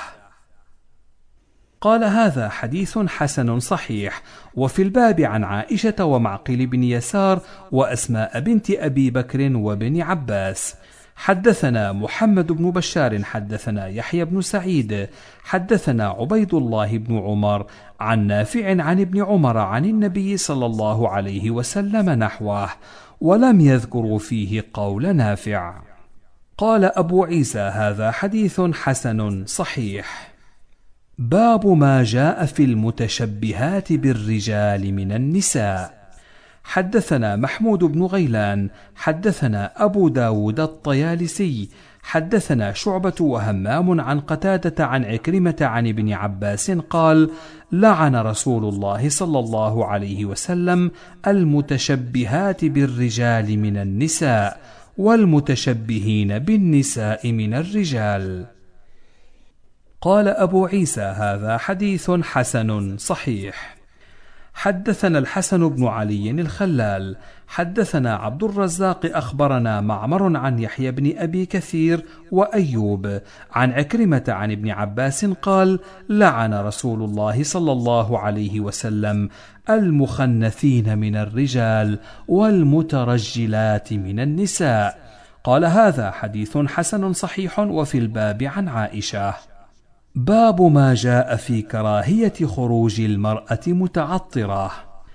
قال: هذا حديث حسن صحيح. وفي الباب عن عائشة ومعقل بن يسار وأسماء بنت أبي بكر وابن عباس. حدثنا محمد بن بشار حدثنا يحيى بن سعيد حدثنا عبيد الله بن عمر عن نافع عن ابن عمر عن النبي صلى الله عليه وسلم نحوه، ولم يذكروا فيه قول نافع. قال أبو عيسى: هذا حديث حسن صحيح. باب ما جاء في المتشبهات بالرجال من النساء. حدثنا محمود بن غيلان حدثنا أبو داود الطيالسي حدثنا شعبة وهمام عن قتادة عن عكرمة عن ابن عباس قال: لعن رسول الله صلى الله عليه وسلم المتشبهات بالرجال من النساء والمتشبهين بالنساء من الرجال. قال أبو عيسى: هذا حديث حسن صحيح. حدثنا الحسن بن علي الخلال حدثنا عبد الرزاق أخبرنا معمر عن يحيى بن أبي كثير وأيوب عن عكرمة عن ابن عباس قال: لعن رسول الله صلى الله عليه وسلم المخنثين من الرجال والمترجلات من النساء. قال: هذا حديث حسن صحيح. وفي الباب عن عائشة. باب ما جاء في كراهية خروج المرأة متعطرة.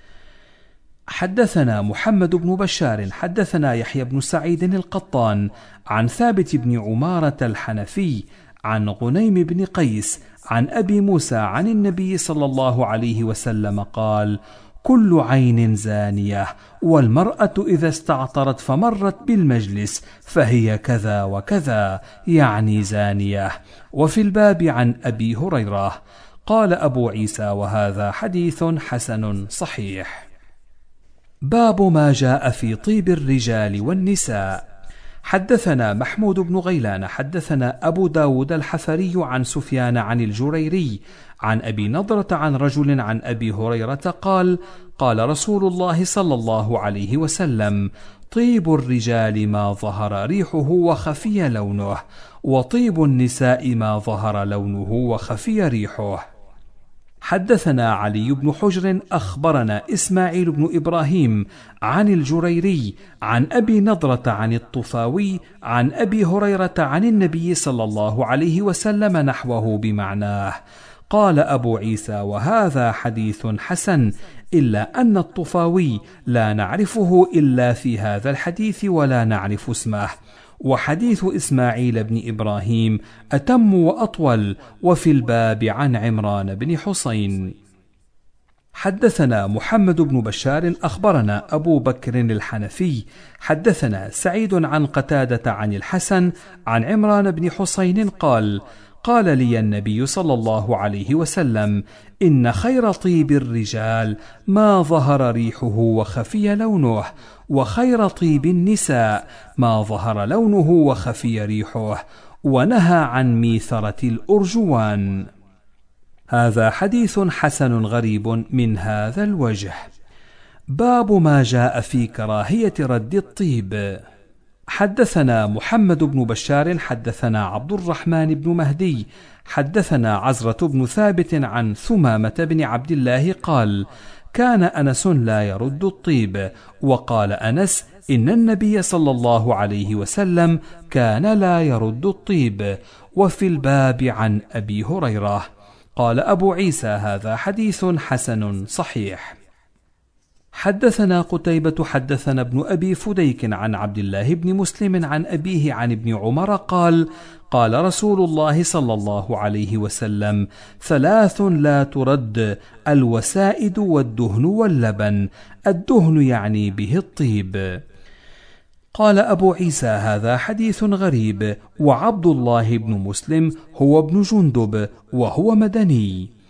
حدثنا محمد بن بشار حدثنا يحيى بن سعيد القطان عن ثابت بن عمارة الحنفي عن غنيم بن قيس عن أبي موسى عن النبي صلى الله عليه وسلم قال: كل عين زانية، والمرأة إذا استعطرت فمرت بالمجلس فهي كذا وكذا، يعني زانية. وفي الباب عن أبي هريرة. قال أبو عيسى: وهذا حديث حسن صحيح. باب ما جاء في طيب الرجال والنساء. حدثنا محمود بن غيلان حدثنا أبو داود الحفري عن سفيان عن الجريري عن أبي نضرة عن رجل عن أبي هريرة قال: قال رسول الله صلى الله عليه وسلم: طيب الرجال ما ظهر ريحه وخفي لونه، وطيب النساء ما ظهر لونه وخفي ريحه. حدثنا علي بن حجر أخبرنا إسماعيل بن إبراهيم عن الجريري عن أبي نضرة عن الطفاوي عن أبي هريرة عن النبي صلى الله عليه وسلم نحوه بمعناه. قال أبو عيسى: وهذا حديث حسن، إلا أن الطفاوي لا نعرفه إلا في هذا الحديث ولا نعرف اسمه، وحديث إسماعيل بن إبراهيم أتم وأطول. وفي الباب عن عمران بن حسين. حدثنا محمد بن بشار أخبرنا أبو بكر الحنفي حدثنا سعيد عن قتادة عن الحسن عن عمران بن حسين قال: قال لي النبي صلى الله عليه وسلم: إن خير طيب الرجال ما ظهر ريحه وخفي لونه، وخير طيب النساء ما ظهر لونه وخفي ريحه، ونهى عن ميثرة الأرجوان. هذا حديث حسن غريب من هذا الوجه. باب ما جاء في كراهية رد الطيب. حدثنا محمد بن بشار حدثنا عبد الرحمن بن مهدي حدثنا عزرة بن ثابت عن ثمامة بن عبد الله قال: كان أنس لا يرد الطيب. وقال أنس: إن النبي صلى الله عليه وسلم كان لا يرد الطيب. وفي الباب عن أبي هريرة. قال أبو عيسى: هذا حديث حسن صحيح. حدثنا قتيبة حدثنا ابن أبي فديك عن عبد الله بن مسلم عن أبيه عن ابن عمر قال: قال رسول الله صلى الله عليه وسلم: ثلاث لا ترد: الوسائد والدهن واللبن. الدهن يعني به الطيب. قال أبو عيسى: هذا حديث غريب. وعبد الله بن مسلم هو ابن جندب وهو مدني.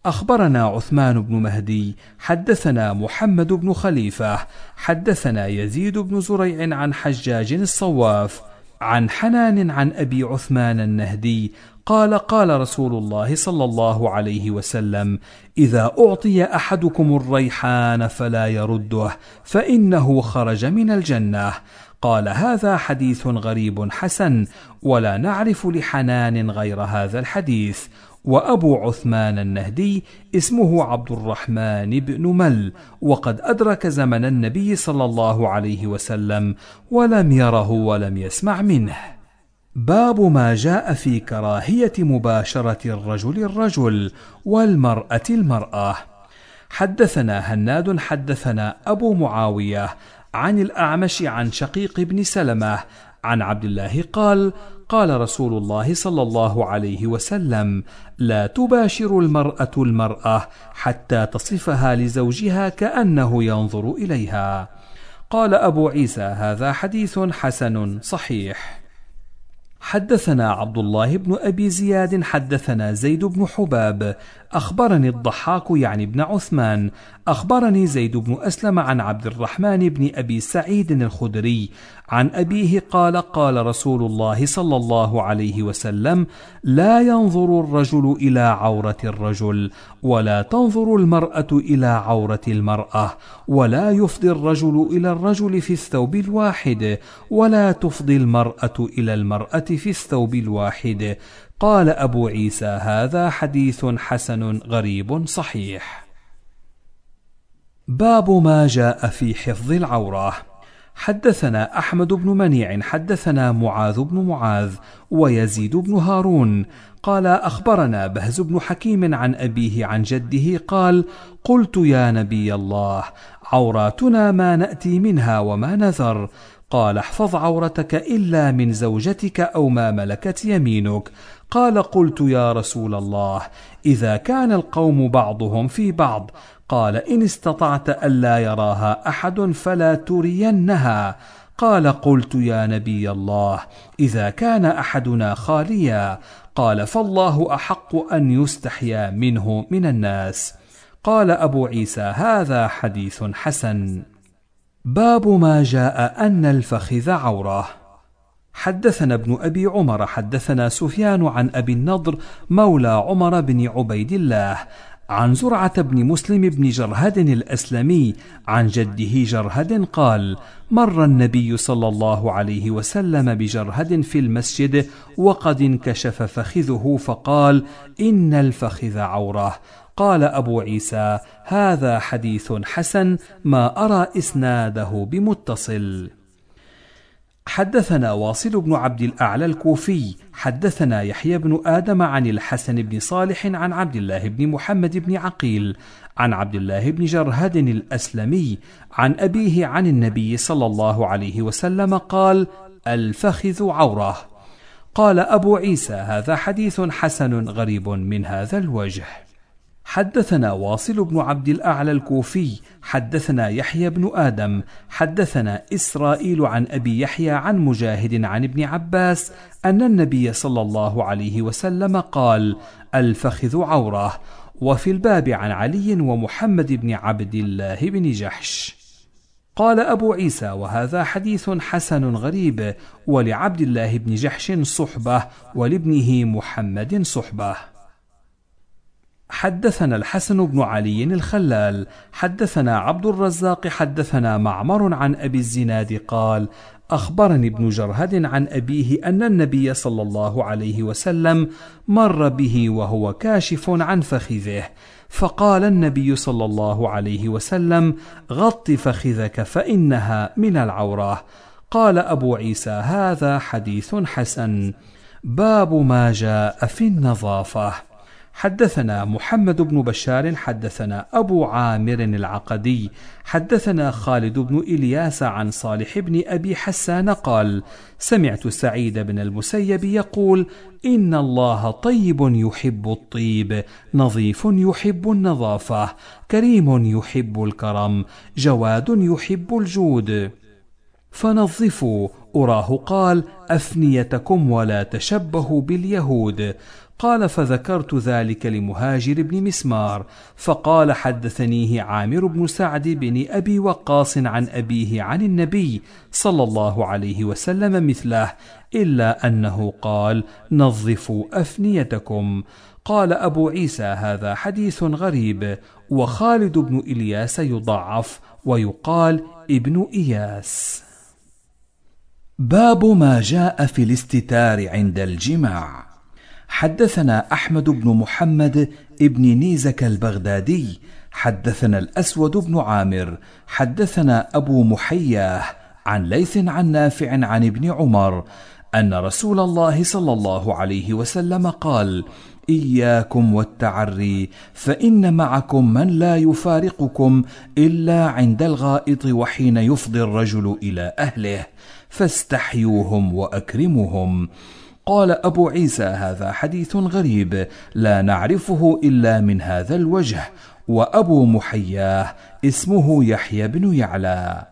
أخبرنا عثمان بن مهدي حدثنا محمد بن خليفة حدثنا يزيد بن زريع عن حجاج الصواف عن حنان عن أبي عثمان النهدي قال قال رسول الله صلى الله عليه وسلم: إذا أعطي أحدكم الريحان فلا يرده فإنه خرج من الجنة. قال: هذا حديث غريب حسن، ولا نعرف لحنان غير هذا الحديث. وأبو عثمان النهدي اسمه عبد الرحمن بن مل، وقد أدرك زمن النبي صلى الله عليه وسلم ولم يره ولم يسمع منه. باب ما جاء في كراهية مباشرة الرجل الرجل والمرأة المرأة. حدثنا هناد حدثنا أبو معاوية عن الأعمش عن شقيق بن سلمة عن عبد الله قال: قال رسول الله صلى الله عليه وسلم: لا تباشر المرأة المرأة حتى تصفها لزوجها كأنه ينظر إليها. قال أبو عيسى: هذا حديث حسن صحيح. حدثنا عبد الله بن أبي زياد حدثنا زيد بن حباب أخبرني الضحاك يعني بن عثمان أخبرني زيد بن أسلم عن عبد الرحمن بن أبي سعيد الخدري عن أبيه قال: قال رسول الله صلى الله عليه وسلم: لا ينظر الرجل إلى عورة الرجل، ولا تنظر المرأة إلى عورة المرأة، ولا يفضي الرجل إلى الرجل في الثوب الواحد، ولا تفضي المرأة إلى المرأة في الثوب الواحد. قال أبو عيسى: هذا حديث حسن غريب صحيح. باب ما جاء في حفظ العورة. حدثنا أحمد بن منيع حدثنا معاذ بن معاذ ويزيد بن هارون قال: أخبرنا بهز بن حكيم عن أبيه عن جده قال: قلت: يا نبي الله، عوراتنا ما نأتي منها وما نذر. قال: احفظ عورتك إلا من زوجتك أو ما ملكت يمينك. قال: قلت: يا رسول الله، إذا كان القوم بعضهم في بعض. قال: إن استطعت ألا يراها أحد فلا ترينها. قال: قلت: يا نبي الله، إذا كان أحدنا خاليا. قال: فالله أحق أن يستحيا منه من الناس. قال أبو عيسى: هذا حديث حسن. باب ما جاء أن الفخذ عورة. حدثنا ابن أبي عمر حدثنا سفيان عن أبي النضر مولى عمر بن عبيد الله عن زرعة بن مسلم بن جرهد الأسلمي عن جده جرهد قال: مر النبي صلى الله عليه وسلم بجرهد في المسجد وقد انكشف فخذه فقال: إن الفخذ عورة. قال أبو عيسى: هذا حديث حسن، ما أرى إسناده بمتصل. حدثنا واصل بن عبد الأعلى الكوفي حدثنا يحيى بن آدم عن الحسن بن صالح عن عبد الله بن محمد بن عقيل عن عبد الله بن جرهد الأسلمي عن أبيه عن النبي صلى الله عليه وسلم قال: الفخذ عورة. قال أبو عيسى: هذا حديث حسن غريب من هذا الوجه. حدثنا واصل بن عبد الأعلى الكوفي حدثنا يحيى بن آدم حدثنا إسرائيل عن أبي يحيى عن مجاهد عن ابن عباس أن النبي صلى الله عليه وسلم قال: الفخذ عورة. وفي الباب عن علي ومحمد بن عبد الله بن جحش. قال أبو عيسى: وهذا حديث حسن غريب، ولعبد الله بن جحش صحبة ولابنه محمد صحبة. حدثنا الحسن بن علي الخلال حدثنا عبد الرزاق حدثنا معمر عن أبي الزناد قال: أخبرني ابن جرهد عن أبيه أن النبي صلى الله عليه وسلم مر به وهو كاشف عن فخذه، فقال النبي صلى الله عليه وسلم: غط فخذك فإنها من العورة. قال أبو عيسى: هذا حديث حسن. باب ما جاء في النظافة. حدثنا محمد بن بشار حدثنا أبو عامر العقدي حدثنا خالد بن إلياس عن صالح بن أبي حسان قال: سمعت سعيد بن المسيب يقول: إن الله طيب يحب الطيب، نظيف يحب النظافة، كريم يحب الكرم، جواد يحب الجود، فنظفوا. أراه قال: أفنيتكم ولا تشبهوا باليهود. قال: فذكرت ذلك لمهاجر بن مسمار، فقال: حدثنيه عامر بن سعد بن أبي وقاص عن أبيه عن النبي صلى الله عليه وسلم مثله، إلا أنه قال: نظفوا أفنيتكم. قال أبو عيسى: هذا حديث غريب. وخالد بن إلياس يضعف ويقال ابن إياس. باب ما جاء في الاستتار عند الجماع. حدثنا أحمد بن محمد ابن نيزك البغدادي حدثنا الأسود بن عامر حدثنا أبو محياه عن ليث عن نافع عن ابن عمر أن رسول الله صلى الله عليه وسلم قال: إياكم والتعري، فإن معكم من لا يفارقكم إلا عند الغائط وحين يفضي الرجل إلى أهله، فاستحيوهم وأكرموهم. قال أبو عيسى: هذا حديث غريب لا نعرفه إلا من هذا الوجه. وأبو محياه اسمه يحيى بن يعلى.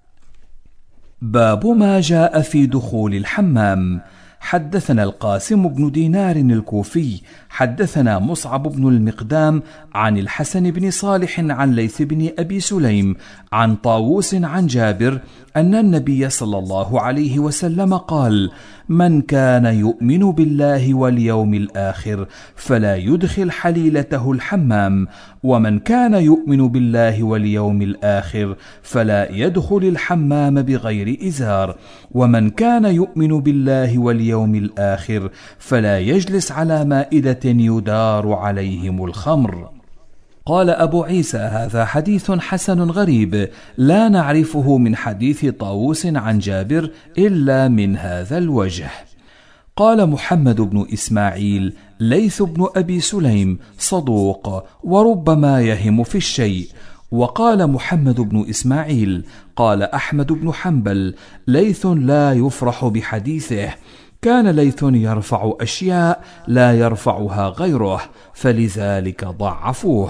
باب ما جاء في دخول الحمام. حدثنا القاسم بن دينار الكوفي حدثنا مصعب بن المقدام عن الحسن بن صالح عن ليث بن أبي سليم عن طاووس عن جابر أن النبي صلى الله عليه وسلم قال: من كان يؤمن بالله واليوم الآخر فلا يدخل حليلته الحمام، ومن كان يؤمن بالله واليوم الآخر فلا يدخل الحمام بغير إزار، ومن كان يؤمن بالله واليوم الآخر فلا يجلس على مائدة يدار عليهم الخمر. قال أبو عيسى: هذا حديث حسن غريب لا نعرفه من حديث طاووس عن جابر إلا من هذا الوجه. قال محمد بن إسماعيل: ليث بن أبي سليم صدوق وربما يهم في الشيء. وقال محمد بن إسماعيل: قال أحمد بن حنبل: ليث لا يفرح بحديثه، كان ليث يرفع أشياء لا يرفعها غيره، فلذلك ضعفوه.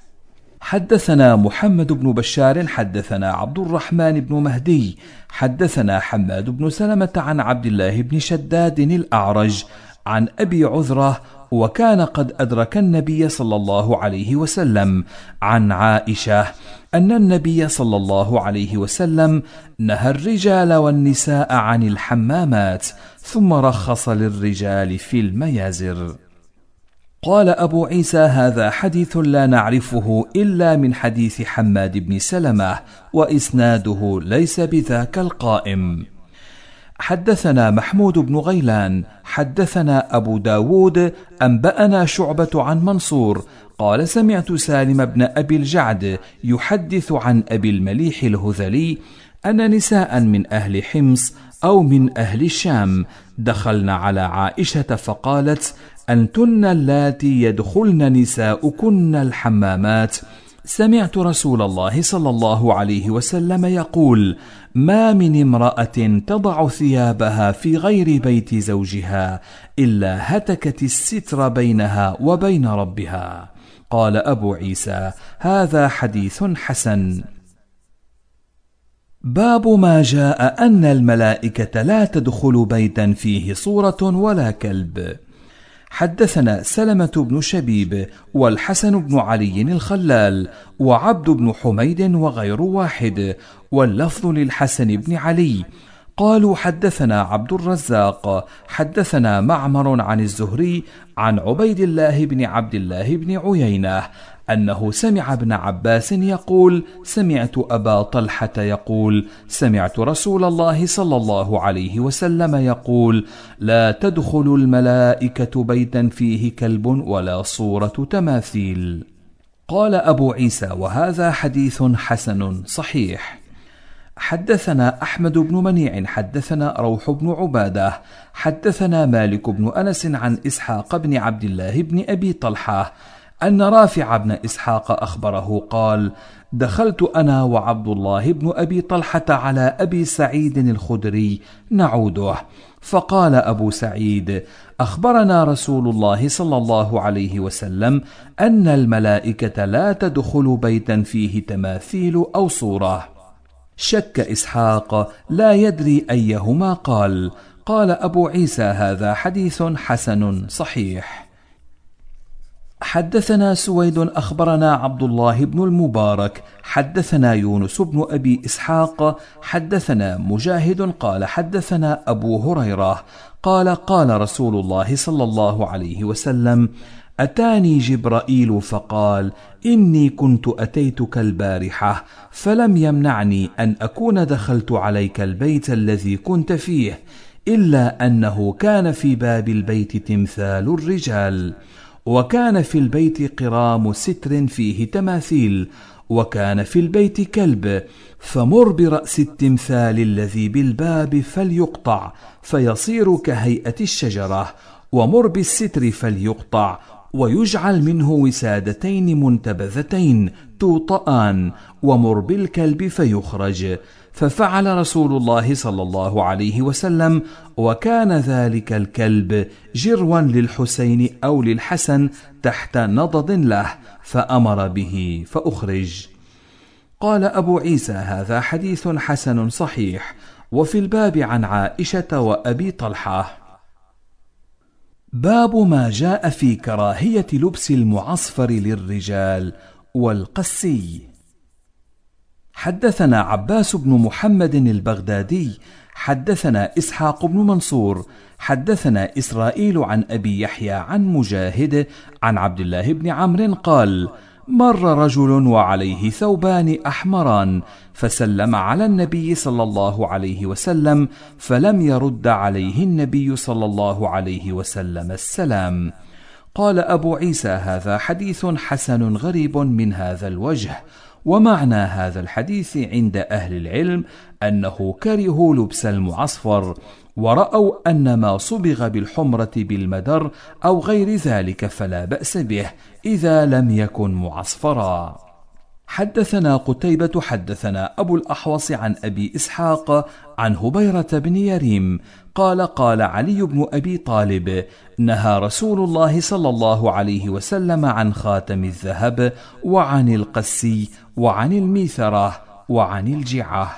حدثنا محمد بن بشار حدثنا عبد الرحمن بن مهدي حدثنا حماد بن سلمة عن عبد الله بن شداد الأعرج عن أبي عذرة، وكان قد أدرك النبي صلى الله عليه وسلم، عن عائشة أن النبي صلى الله عليه وسلم نهى الرجال والنساء عن الحمامات، ثم رخص للرجال في الميازر. قال أبو عيسى: هذا حديث لا نعرفه إلا من حديث حماد بن سلمة، وإسناده ليس بذاك القائم. حدثنا محمود بن غيلان حدثنا أبو داود أنبأنا شعبة عن منصور قال: سمعت سالم بن أبي الجعد يحدث عن أبي المليح الهذلي أن نساء من أهل حمص أو من أهل الشام دخلن على عائشة فقالت: أنتن اللاتي يدخلن نساؤكن الحمامات، سمعت رسول الله صلى الله عليه وسلم يقول: ما من امرأة تضع ثيابها في غير بيت زوجها إلا هتكت الستر بينها وبين ربها. قال أبو عيسى: هذا حديث حسن. باب ما جاء أن الملائكة لا تدخل بيتا فيه صورة ولا كلب. حدثنا سلمة بن شبيب والحسن بن علي الخلال وعبد بن حميد وغير واحد، واللفظ للحسن بن علي، قالوا: حدثنا عبد الرزاق حدثنا معمر عن الزهري عن عبيد الله بن عبد الله بن عيينة أنه سمع ابن عباس يقول: سمعت أبا طلحة يقول: سمعت رسول الله صلى الله عليه وسلم يقول: لا تدخل الملائكة بيتا فيه كلب ولا صورة تماثيل. قال أبو عيسى: وهذا حديث حسن صحيح. حدثنا أحمد بن منيع حدثنا روح بن عبادة حدثنا مالك بن أنس عن إسحاق بن عبد الله بن أبي طلحة أن رافع بن إسحاق أخبره قال: دخلت أنا وعبد الله بن أبي طلحة على أبي سعيد الخدري نعوده، فقال أبو سعيد: أخبرنا رسول الله صلى الله عليه وسلم أن الملائكة لا تدخل بيتا فيه تماثيل أو صورة. شك إسحاق لا يدري أيهما قال. قال أبو عيسى: هذا حديث حسن صحيح. حدثنا سويد أخبرنا عبد الله بن المبارك حدثنا يونس بن أبي إسحاق حدثنا مجاهد قال حدثنا أبو هريرة قال قال رسول الله صلى الله عليه وسلم: أتاني جبرائيل فقال: إني كنت أتيتك البارحة فلم يمنعني أن أكون دخلت عليك البيت الذي كنت فيه، إلا أنه كان في باب البيت تمثال الرجال، وكان في البيت قرام ستر فيه تماثيل، وكان في البيت كلب، فمر برأس التمثال الذي بالباب فليقطع فيصير كهيئة الشجرة، ومر بالستر فليقطع ويجعل منه وسادتين منتبذتين توطآن، ومر بالكلب فيخرج. ففعل رسول الله صلى الله عليه وسلم، وكان ذلك الكلب جروا للحسين أو للحسن تحت نضد له، فأمر به فأخرج. قال أبو عيسى: هذا حديث حسن صحيح. وفي الباب عن عائشة وأبي طلحة. باب ما جاء في كراهية لبس المعصفر للرجال والقسي. حدثنا عباس بن محمد البغدادي حدثنا إسحاق بن منصور حدثنا إسرائيل عن أبي يحيى عن مجاهد عن عبد الله بن عمرو قال: مر رجل وعليه ثوبان أحمران فسلم على النبي صلى الله عليه وسلم، فلم يرد عليه النبي صلى الله عليه وسلم السلام. قال أبو عيسى: هذا حديث حسن غريب من هذا الوجه. ومعنى هذا الحديث عند أهل العلم أنه كرهوا لبس المعصفر، ورأوا أن ما صبغ بالحمرة بالمدر أو غير ذلك فلا بأس به إذا لم يكن معصفرا. حدثنا قتيبة حدثنا أبو الأحوص عن أبي إسحاق عن هبيرة بن يريم قال: قال علي بن أبي طالب: نهى رسول الله صلى الله عليه وسلم عن خاتم الذهب وعن القسي وعن الميثرة وعن الجعة.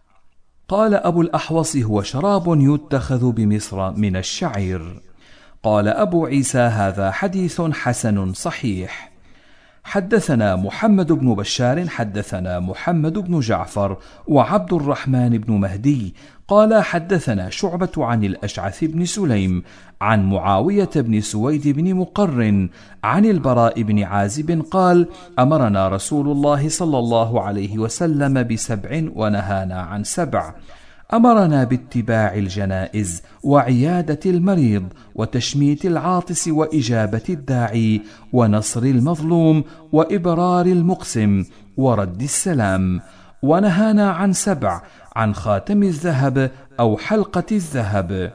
قال أبو الأحوص: هو شراب يتخذ بمصر من الشعير. قال أبو عيسى: هذا حديث حسن صحيح. حدثنا محمد بن بشار حدثنا محمد بن جعفر وعبد الرحمن بن مهدي قال: حدثنا شعبة عن الأشعث بن سليم عن معاوية بن سويد بن مقرن عن البراء بن عازب قال: أمرنا رسول الله صلى الله عليه وسلم ب7 ونهانا عن 7. أمرنا باتباع الجنائز وعيادة المريض وتشميت العاطس وإجابة الداعي ونصر المظلوم وإبرار المقسم ورد السلام. ونهانا عن 7: عن خاتم الذهب أو حلقة الذهب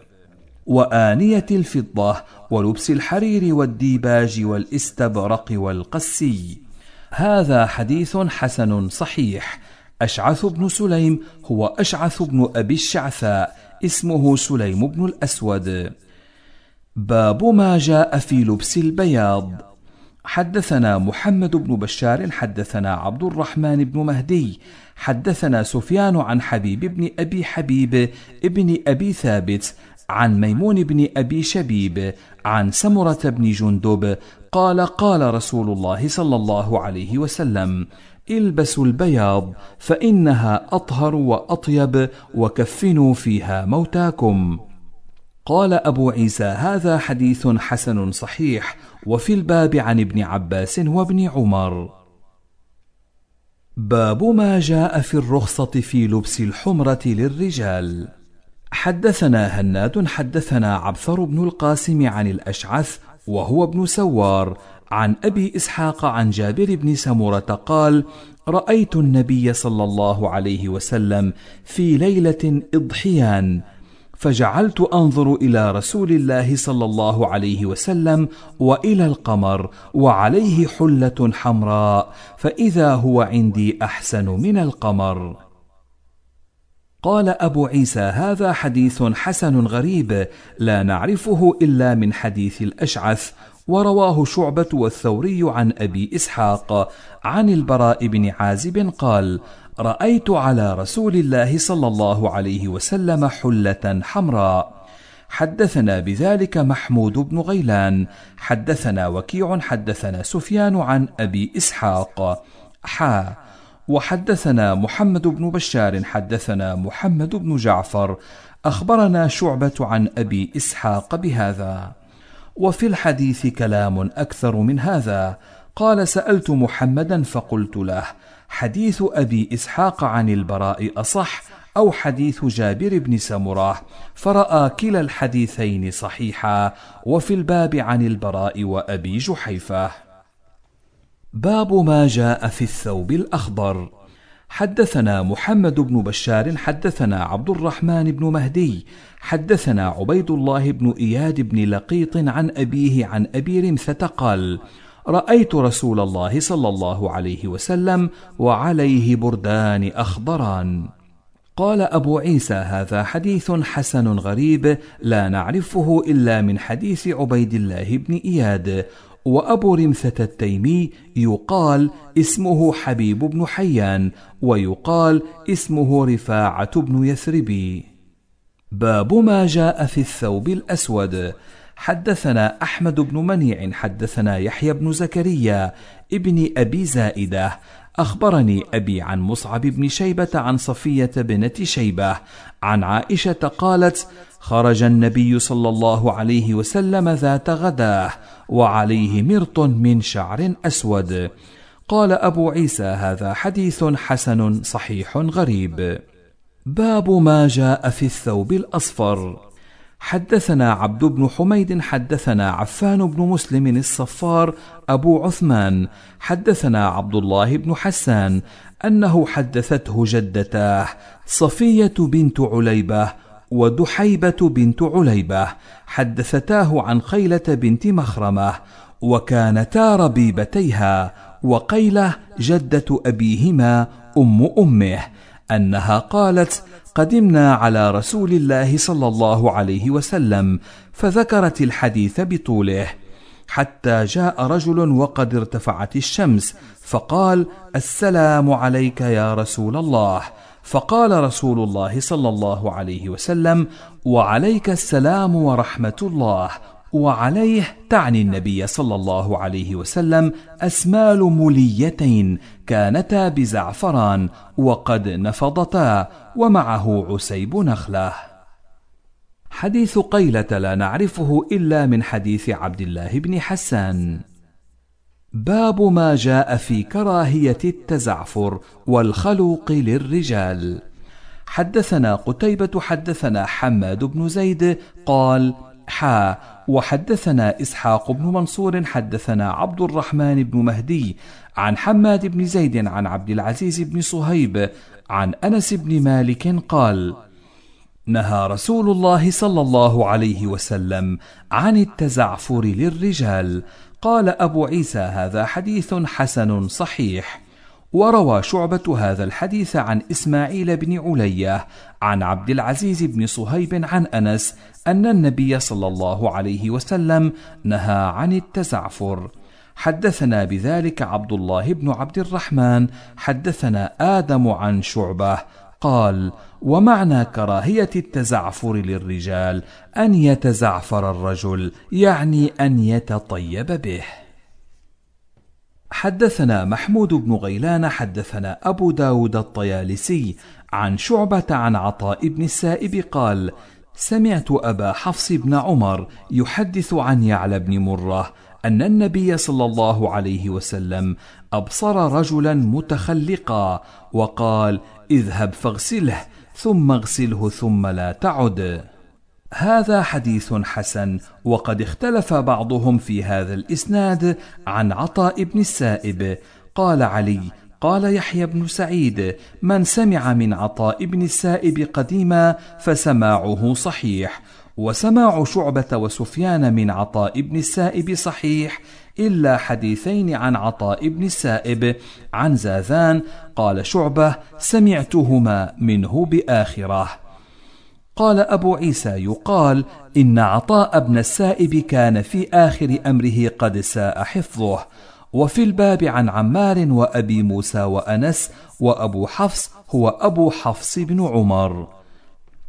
وآنية الفضة ولبس الحرير والديباج والاستبرق والقسي. هذا حديث حسن صحيح. أشعث بن سليم هو أشعث بن أبي الشعثاء، اسمه سليم بن الأسود. باب ما جاء في لبس البياض. حدثنا محمد بن بشار حدثنا عبد الرحمن بن مهدي حدثنا سفيان عن حبيب بن أبي حبيب ابن أبي ثابت عن ميمون بن أبي شبيب عن سمرة بن جندب قال: قال رسول الله صلى الله عليه وسلم: البسوا البياض فإنها أطهر وأطيب، وكفنوا فيها موتاكم. قال أبو عيسى: هذا حديث حسن صحيح. وفي الباب عن ابن عباس وابن عمر. باب ما جاء في الرخصة في لبس الحمرة للرجال. حدثنا هناد حدثنا عبثر بن القاسم عن الأشعث وهو ابن سوار عن أبي إسحاق عن جابر بن سمرة قال: رأيت النبي صلى الله عليه وسلم في ليلة إضحيان، فجعلت أنظر إلى رسول الله صلى الله عليه وسلم وإلى القمر وعليه حلة حمراء، فإذا هو عندي أحسن من القمر. قال أبو عيسى: هذا حديث حسن غريب لا نعرفه إلا من حديث الأشعث. ورواه شعبة والثوري عن أبي إسحاق عن البراء بن عازب قال: رأيت على رسول الله صلى الله عليه وسلم حلة حمراء. حدثنا بذلك محمود بن غيلان حدثنا وكيع حدثنا سفيان عن أبي إسحاق وحدثنا محمد بن بشار حدثنا محمد بن جعفر أخبرنا شعبة عن أبي إسحاق بهذا. وفي الحديث كلام أكثر من هذا. قال: سألت محمدا فقلت له: حديث أبي إسحاق عن البراء أصح أو حديث جابر بن سمرة؟ فرأى كلا الحديثين صحيحا. وفي الباب عن البراء وأبي جحيفة. باب ما جاء في الثوب الأخضر. حدثنا محمد بن بشار حدثنا عبد الرحمن بن مهدي حدثنا عبيد الله بن إياد بن لقيط عن أبيه عن أبي رمثة قال: رأيت رسول الله صلى الله عليه وسلم وعليه بردان أخضران. قال أبو عيسى: هذا حديث حسن غريب لا نعرفه إلا من حديث عبيد الله بن إياد. وأبو رمثة التيمي يقال اسمه حبيب بن حيان ويقال اسمه رفاعة بن يثربي. باب ما جاء في الثوب الأسود. حدثنا أحمد بن منيع حدثنا يحيى بن زكريا ابن أبي زائدة أخبرني أبي عن مصعب بن شيبة عن صفية بنت شيبة عن عائشة قالت: خرج النبي صلى الله عليه وسلم ذات غداه وعليه مرط من شعر أسود. قال أبو عيسى: هذا حديث حسن صحيح غريب. باب ما جاء في الثوب الأصفر. حدثنا عبد بن حميد حدثنا عفان بن مسلم الصفار أبو عثمان حدثنا عبد الله بن حسان أنه حدثته جدتاه صفية بنت عليبة ودحيبة بنت عليبة حدثتاه عن قيلة بنت مخرمة، وكانتا ربيبتيها، وقيلة جدة أبيهما أمه، أنها قالت: قدمنا على رسول الله صلى الله عليه وسلم، فذكرت الحديث بطوله، حتى جاء رجل وقد ارتفعت الشمس، فقال: السلام عليك يا رسول الله. فقال رسول الله صلى الله عليه وسلم: وعليك السلام ورحمة الله. وعليه تعني النبي صلى الله عليه وسلم أسمال مليتين كانتا بزعفران وقد نفضتا، ومعه عسيب نخلة. حديث قيلة لا نعرفه إلا من حديث عبد الله بن حسان. باب ما جاء في كراهية التزعفر والخلوق للرجال. حدثنا قتيبة حدثنا حماد بن زيد قال: وحدثنا إسحاق بن منصور حدثنا عبد الرحمن بن مهدي عن حماد بن زيد عن عبد العزيز بن صهيب عن أنس بن مالك قال: نهى رسول الله صلى الله عليه وسلم عن التزعفر للرجال. قال أبو عيسى: هذا حديث حسن صحيح. وروى شعبة هذا الحديث عن إسماعيل بن علية عن عبد العزيز بن صهيب عن أنس أن النبي صلى الله عليه وسلم نهى عن التزعفر. حدثنا بذلك عبد الله بن عبد الرحمن حدثنا آدم عن شعبة قال: ومعنى كراهية التزعفر للرجال أن يتزعفر الرجل، يعني أن يتطيب به. حدثنا محمود بن غيلان حدثنا أبو داود الطيالسي عن شعبة عن عطاء بن السائب قال: سمعت أبا حفص بن عمر يحدث عن يعلى بن مرة أن النبي صلى الله عليه وسلم أبصر رجلا متخلقا وقال: اذهب فاغسله ثم اغسله ثم لا تعد. هذا حديث حسن، وقد اختلف بعضهم في هذا الإسناد عن عطاء بن السائب. قال علي: قال يحيى بن سعيد: من سمع من عطاء بن السائب قديما فسماعه صحيح، وسماع شعبة وسفيان من عطاء بن السائب صحيح، إلا حديثين عن عطاء بن السائب عن زاذان. قال شعبة: سمعتهما منه بآخرة. قال أبو عيسى: يقال إن عطاء بن السائب كان في آخر أمره قد ساء حفظه. وفي الباب عن عمار وأبي موسى وأنس، وأبو حفص هو أبو حفص بن عمر.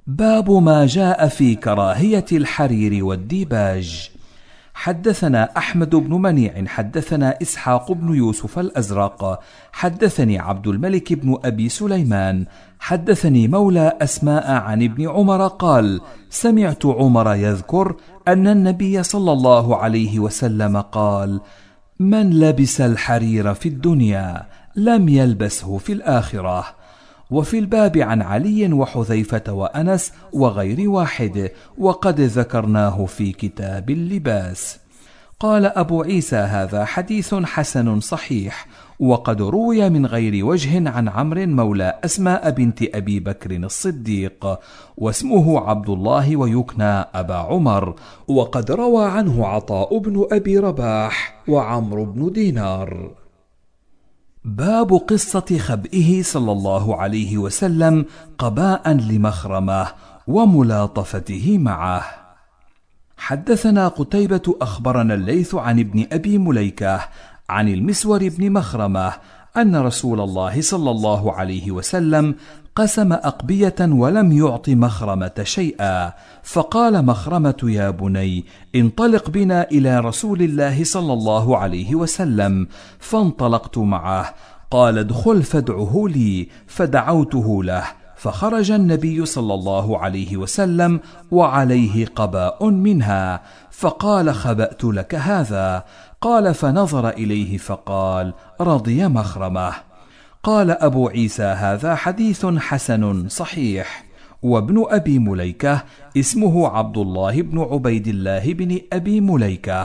باب ما جاء في كراهية الحرير والديباج. حدثنا أحمد بن منيع حدثنا إسحاق بن يوسف الأزرق حدثني عبد الملك بن أبي سليمان حدثني مولى أسماء عن ابن عمر قال: سمعت عمر يذكر أن النبي صلى الله عليه وسلم قال: من لبس الحرير في الدنيا لم يلبسه في الآخرة. وفي الباب عن علي وحذيفة وأنس وغير واحد، وقد ذكرناه في كتاب اللباس. قال أبو عيسى: هذا حديث حسن صحيح، وقد روي من غير وجه عن عمرو مولى أسماء بنت أبي بكر الصديق، واسمه عبد الله ويكنى أبا عمر، وقد روى عنه عطاء بن أبي رباح وعمرو بن دينار. باب قصة خبئه صلى الله عليه وسلم قباء لمخرمة وملاطفته معه. حدثنا قتيبة أخبرنا الليث عن ابن أبي مليكة عن المسور بن مخرمة أن رسول الله صلى الله عليه وسلم قسم أقبية ولم يعط مخرمة شيئا، فقال مخرمة: يا بني انطلق بنا إلى رسول الله صلى الله عليه وسلم، فانطلقت معه. قال: ادخل فادعه لي، فدعوته له، فخرج النبي صلى الله عليه وسلم وعليه قباء منها، فقال: خبأت لك هذا. قال: فنظر إليه فقال: رضي مخرمة. قال أبو عيسى: هذا حديث حسن صحيح. وابن أبي مليكة اسمه عبد الله بن عبيد الله بن أبي مليكة.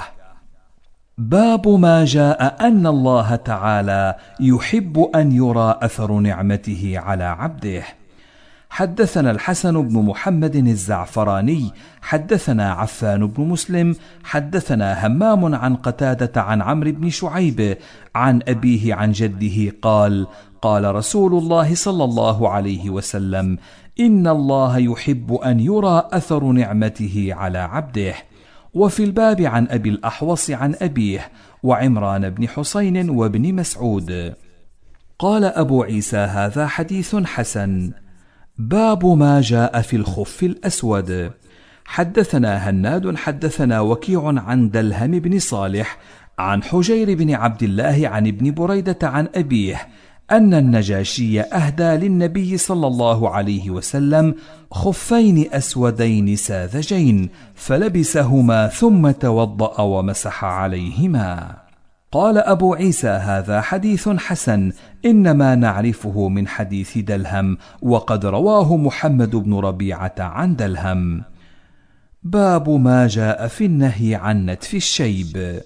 باب ما جاء أن الله تعالى يحب أن يرى أثر نعمته على عبده. حدثنا الحسن بن محمد الزعفراني حدثنا عفان بن مسلم حدثنا همام عن قتادة عن عمرو بن شعيب عن أبيه عن جده قال: قال رسول الله صلى الله عليه وسلم: إن الله يحب أن يرى أثر نعمته على عبده. وفي الباب عن أبي الأحوص عن أبيه وعمران بن حسين وابن مسعود. قال أبو عيسى: هذا حديث حسن. باب ما جاء في الخف الأسود. حدثنا هناد حدثنا وكيع عن دلهم بن صالح عن حجير بن عبد الله عن ابن بريدة عن أبيه أن النجاشي أهدى للنبي صلى الله عليه وسلم خفين أسودين ساذجين، فلبسهما ثم توضأ ومسح عليهما. قال أبو عيسى: هذا حديث حسن، إنما نعرفه من حديث دلهم، وقد رواه محمد بن ربيعة عن دلهم. باب ما جاء في النهي عن نتف الشيب.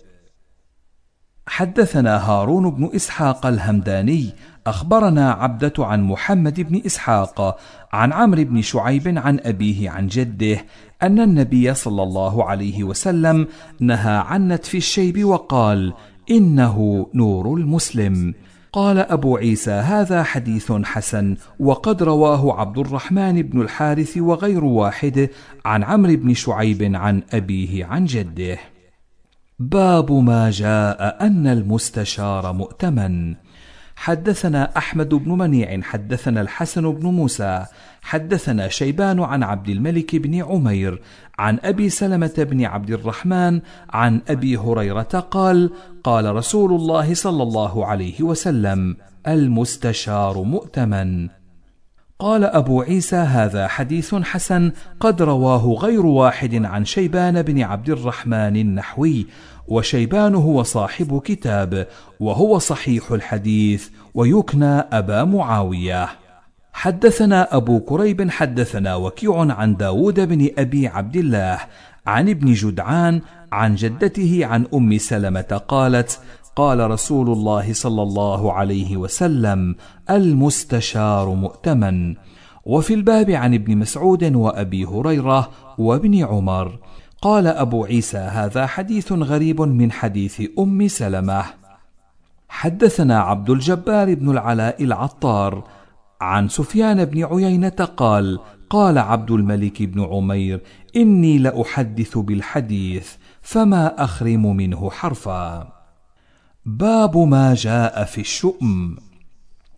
حدثنا هارون بن إسحاق الهمداني أخبرنا عبدة عن محمد بن إسحاق عن عمرو بن شعيب عن أبيه عن جده أن النبي صلى الله عليه وسلم نهى عن نتف الشيب وقال: إنه نور المسلم. قال أبو عيسى: هذا حديث حسن، وقد رواه عبد الرحمن بن الحارث وغير واحد عن عمرو بن شعيب عن أبيه عن جده. باب ما جاء أن المستشار مؤتمن. حدثنا أحمد بن منيع حدثنا الحسن بن موسى حدثنا شيبان عن عبد الملك بن عمير عن أبي سلمة بن عبد الرحمن عن أبي هريرة قال: قال رسول الله صلى الله عليه وسلم: المستشار مؤتمن. قال أبو عيسى: هذا حديث حسن، قد رواه غير واحد عن شيبان بن عبد الرحمن النحوي، وشيبان هو صاحب كتاب، وهو صحيح الحديث، ويكنى أبا معاوية. حدثنا أبو كريب حدثنا وكيع عن داود بن أبي عبد الله عن ابن جدعان عن جدته عن أم سلمة قالت: قال رسول الله صلى الله عليه وسلم: المستشار مؤتمن. وفي الباب عن ابن مسعود وأبي هريرة وابن عمر. قال أبو عيسى: هذا حديث غريب من حديث أم سلمة. حدثنا عبد الجبار بن العلاء العطار عن سفيان بن عيينة قال: قال عبد الملك بن عمير: إني لأحدث بالحديث فما أخرم منه حرفا. باب ما جاء في الشؤم.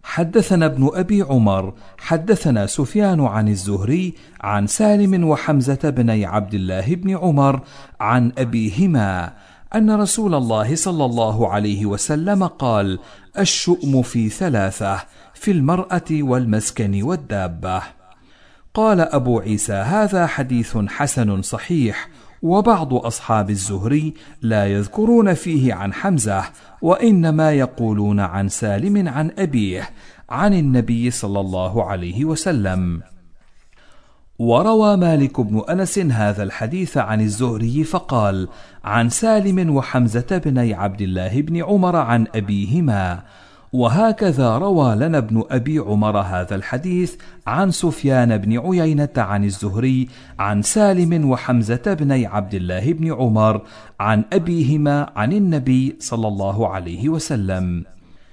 حدثنا ابن أبي عمر حدثنا سفيان عن الزهري عن سالم وحمزة بني عبد الله بن عمر عن أبيهما أن رسول الله صلى الله عليه وسلم قال: الشؤم في ثلاثة: في المرأة والمسكن والدابة. قال أبو عيسى: هذا حديث حسن صحيح. وبعض أصحاب الزهري لا يذكرون فيه عن حمزة، وإنما يقولون عن سالم عن أبيه عن النبي صلى الله عليه وسلم. وروى مالك بن أنس هذا الحديث عن الزهري فقال: عن سالم وحمزة بني عبد الله بن عمر عن أبيهما. وهكذا روى لنا ابن أبي عمر هذا الحديث عن سفيان بن عيينة عن الزهري عن سالم وحمزة بني عبد الله بن عمر عن أبيهما عن النبي صلى الله عليه وسلم.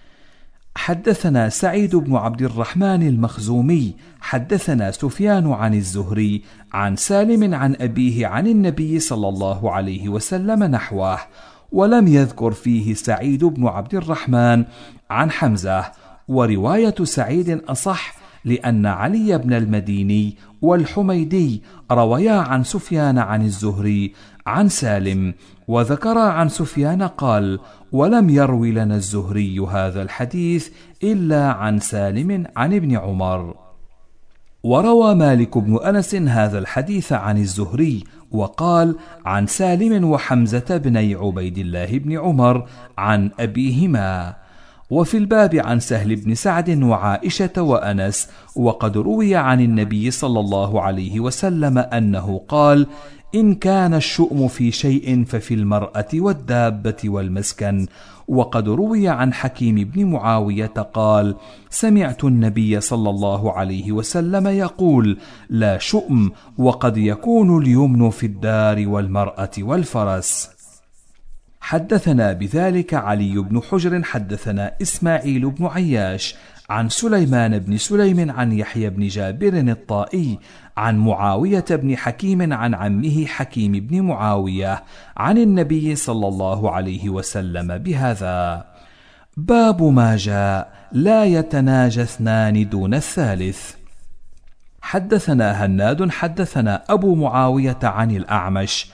حدثنا سعيد بن عبد الرحمن المخزومي حدثنا سفيان عن الزهري عن سالم عن أبيه عن النبي صلى الله عليه وسلم نحوه، ولم يذكر فيه سعيد بن عبد الرحمن عن حمزة. ورواية سعيد أصح، لأن علي بن المديني والحميدي رويا عن سفيان عن الزهري عن سالم، وذكرا عن سفيان قال: ولم يروي لنا الزهري هذا الحديث إلا عن سالم عن ابن عمر. وروى مالك بن أنس هذا الحديث عن الزهري وقال: عن سالم وحمزة بني عبيد الله بن عمر عن أبيهما. وفي الباب عن سهل بن سعد وعائشة وأنس. وقد روي عن النبي صلى الله عليه وسلم أنه قال: إن كان الشؤم في شيء ففي المرأة والدابة والمسكن. وقد روي عن حكيم بن معاوية قال: سمعت النبي صلى الله عليه وسلم يقول: لا شؤم، وقد يكون اليمن في الدار والمرأة والفرس. حدثنا بذلك علي بن حجر حدثنا إسماعيل بن عياش عن سليمان بن سليم عن يحيى بن جابر الطائي عن معاوية بن حكيم عن عمه حكيم بن معاوية عن النبي صلى الله عليه وسلم بهذا. باب ما جاء لا يتناجى اثنان دون الثالث. حدثنا هناد حدثنا أبو معاوية عن الأعمش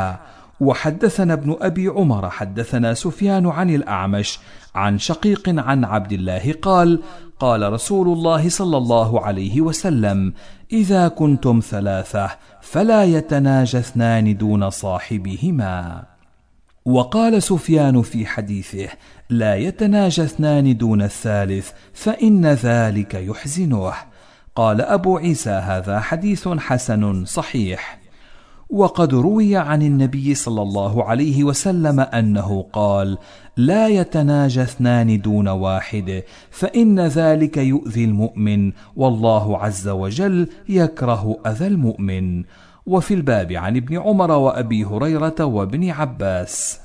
وحدثنا ابن أبي عمر حدثنا سفيان عن الأعمش عن شقيق عن عبد الله قال: قال رسول الله صلى الله عليه وسلم: إذا كنتم ثلاثة فلا يتناجى اثنان دون صاحبهما. وقال سفيان في حديثه: لا يتناجى اثنان دون الثالث فإن ذلك يحزنه. قال أبو عيسى: هذا حديث حسن صحيح. وقد روي عن النبي صلى الله عليه وسلم أنه قال: لا يتناجى اثنان دون واحد فإن ذلك يؤذي المؤمن، والله عز وجل يكره أذى المؤمن. وفي الباب عن ابن عمر وأبي هريرة وابن عباس.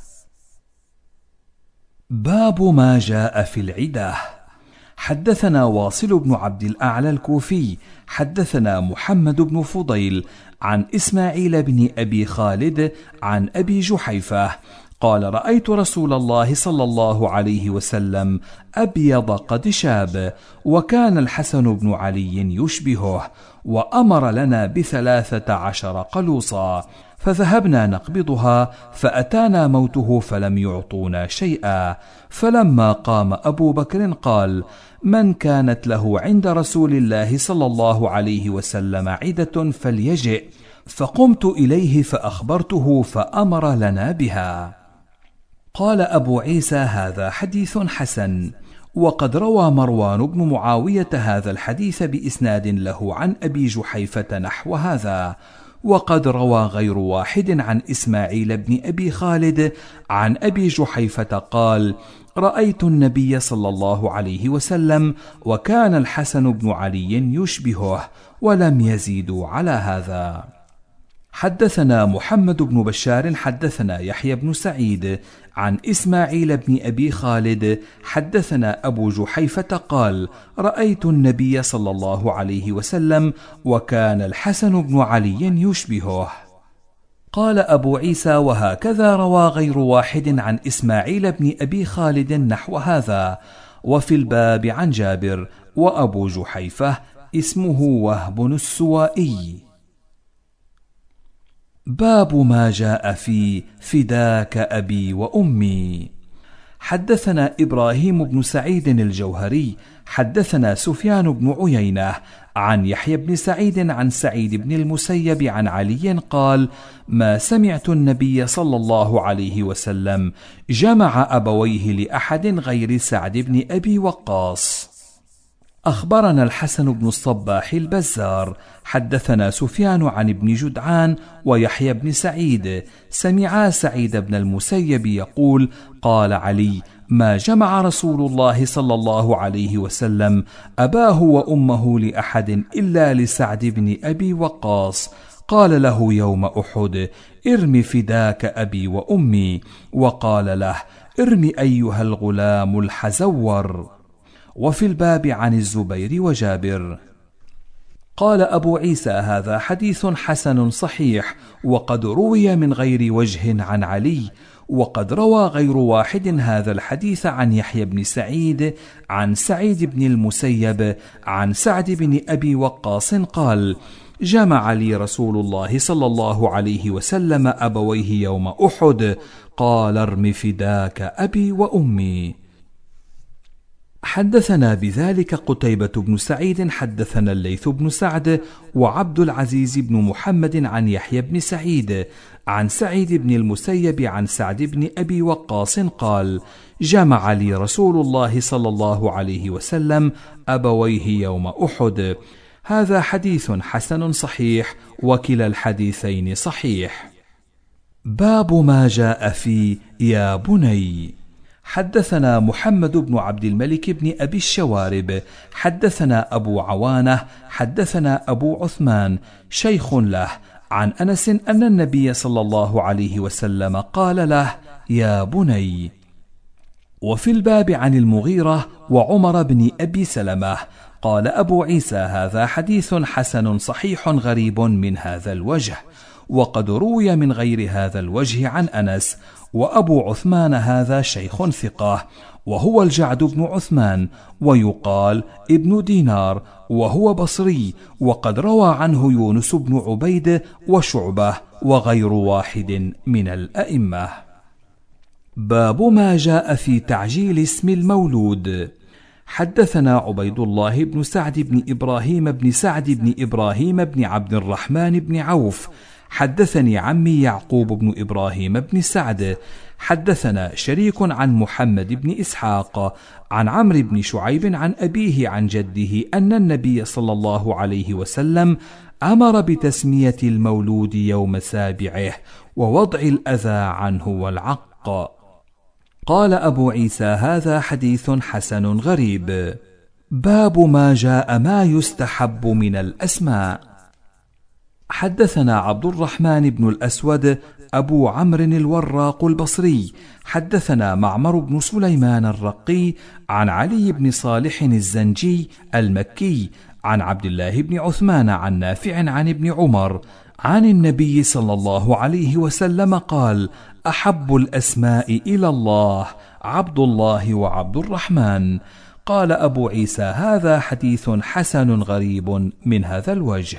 باب ما جاء في العدة. حدثنا واصل بن عبد الأعلى الكوفي حدثنا محمد بن فضيل عن إسماعيل بن أبي خالد عن أبي جحيفة قال: رأيت رسول الله صلى الله عليه وسلم أبيض قد شاب، وكان الحسن بن علي يشبهه، وأمر لنا ب13 قلوصا، فذهبنا نقبضها، فأتانا موته فلم يعطونا شيئا. فلما قام أبو بكر قال: من كانت له عند رسول الله صلى الله عليه وسلم عدة فليجئ. فقمت إليه فأخبرته فأمر لنا بها. قال أبو عيسى: هذا حديث حسن. وقد روى مروان بن معاوية هذا الحديث بإسناد له عن أبي جحيفة نحو هذا. وقد روى غير واحد عن إسماعيل بن أبي خالد عن أبي جحيفة قال: رأيت النبي صلى الله عليه وسلم وكان الحسن بن علي يشبهه، ولم يزيدوا على هذا. حدثنا محمد بن بشار حدثنا يحيى بن سعيد عن إسماعيل بن أبي خالد حدثنا أبو جحيفة قال: رأيت النبي صلى الله عليه وسلم وكان الحسن بن علي يشبهه. قال أبو عيسى: وهكذا روى غير واحد عن إسماعيل بن أبي خالد نحو هذا. وفي الباب عن جابر. وأبو جحيفة اسمه وهب السوائي. باب ما جاء في فداك أبي وأمي. حدثنا إبراهيم بن سعيد الجوهري حدثنا سفيان بن عيينة عن يحيى بن سعيد عن سعيد بن المسيب عن علي قال: ما سمعت النبي صلى الله عليه وسلم جمع أبويه لأحد غير سعد بن أبي وقاص. أخبرنا الحسن بن الصباح البزار حدثنا سفيان عن ابن جدعان ويحيى بن سعيد سمعا سعيد بن المسيب يقول: قال علي: ما جمع رسول الله صلى الله عليه وسلم أباه وأمه لأحد إلا لسعد بن أبي وقاص. قال له يوم أحد: ارم فداك أبي وأمي. وقال له: ارم أيها الغلام الحزور. وفي الباب عن الزبير وجابر. قال أبو عيسى: هذا حديث حسن صحيح، وقد روي من غير وجه عن علي. وقد روى غير واحد هذا الحديث عن يحيى بن سعيد عن سعيد بن المسيب عن سعد بن أبي وقاص قال: جمع لي رسول الله صلى الله عليه وسلم أبويه يوم أحد. قال: ارم فداك أبي وأمي. حدثنا بذلك قتيبة بن سعيد حدثنا الليث بن سعد وعبد العزيز بن محمد عن يحيى بن سعيد عن سعيد بن المسيب عن سعد بن أبي وقاص قال: جمع لي رسول الله صلى الله عليه وسلم أبويه يوم أحد. هذا حديث حسن صحيح، وكلا الحديثين صحيح. باب ما جاء في يا بني. حدثنا محمد بن عبد الملك بن أبي الشوارب حدثنا أبو عوانة حدثنا أبو عثمان شيخ له عن أنس أن النبي صلى الله عليه وسلم قال له: يا بني. وفي الباب عن المغيرة وعمر بن أبي سلمة. قال أبو عيسى: هذا حديث حسن صحيح غريب من هذا الوجه، وقد روي من غير هذا الوجه عن أنس. وأبو عثمان هذا شيخ ثقة، وهو الجعد بن عثمان، ويقال ابن دينار، وهو بصري، وقد روى عنه يونس بن عبيد وشعبة وغير واحد من الأئمة. باب ما جاء في تعجيل اسم المولود. حدثنا عبيد الله بن سعد بن إبراهيم بن سعد بن إبراهيم بن عبد الرحمن بن عوف حدثني عمي يعقوب بن إبراهيم بن سعد حدثنا شريك عن محمد بن إسحاق عن عمرو بن شعيب عن أبيه عن جده أن النبي صلى الله عليه وسلم أمر بتسمية المولود يوم سابعه ووضع الأذى عنه والعق. قال أبو عيسى: هذا حديث حسن غريب. باب ما جاء ما يستحب من الأسماء. حدثنا عبد الرحمن بن الأسود أبو عمرو الوراق البصري حدثنا معمر بن سليمان الرقي عن علي بن صالح الزنجي المكي عن عبد الله بن عثمان عن نافع عن ابن عمر عن النبي صلى الله عليه وسلم قال: أحب الأسماء إلى الله عبد الله وعبد الرحمن. قال أبو عيسى: هذا حديث حسن غريب من هذا الوجه.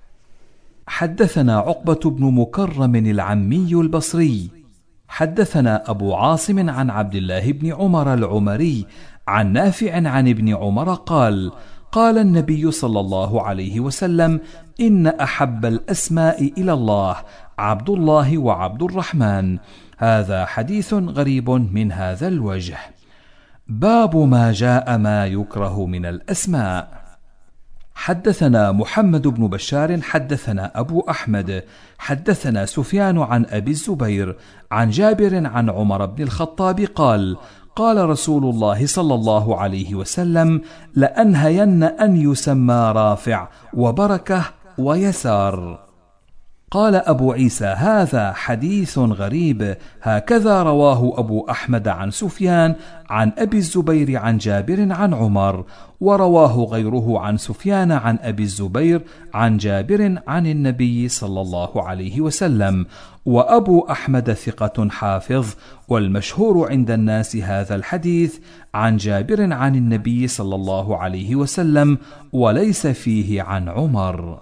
حدثنا عقبة بن مكرم العمي البصري حدثنا أبو عاصم عن عبد الله بن عمر العمري عن نافع عن ابن عمر قال: قال النبي صلى الله عليه وسلم: إن أحب الأسماء إلى الله عبد الله وعبد الرحمن. هذا حديث غريب من هذا الوجه. باب ما جاء ما يكره من الأسماء. حدثنا محمد بن بشار حدثنا أبو أحمد حدثنا سفيان عن أبي الزبير عن جابر عن عمر بن الخطاب قال: قال رسول الله صلى الله عليه وسلم: لأنهين أن يسمى رافع وبركة ويسار. قال أبو عيسى: هذا حديث غريب، هكذا رواه أبو أحمد عن سفيان عن أبي الزبير عن جابر عن عمر، ورواه غيره عن سفيان عن أبي الزبير عن جابر عن النبي صلى الله عليه وسلم. وأبو أحمد ثقة حافظ، والمشهور عند الناس هذا الحديث عن جابر عن النبي صلى الله عليه وسلم، وليس فيه عن عمر.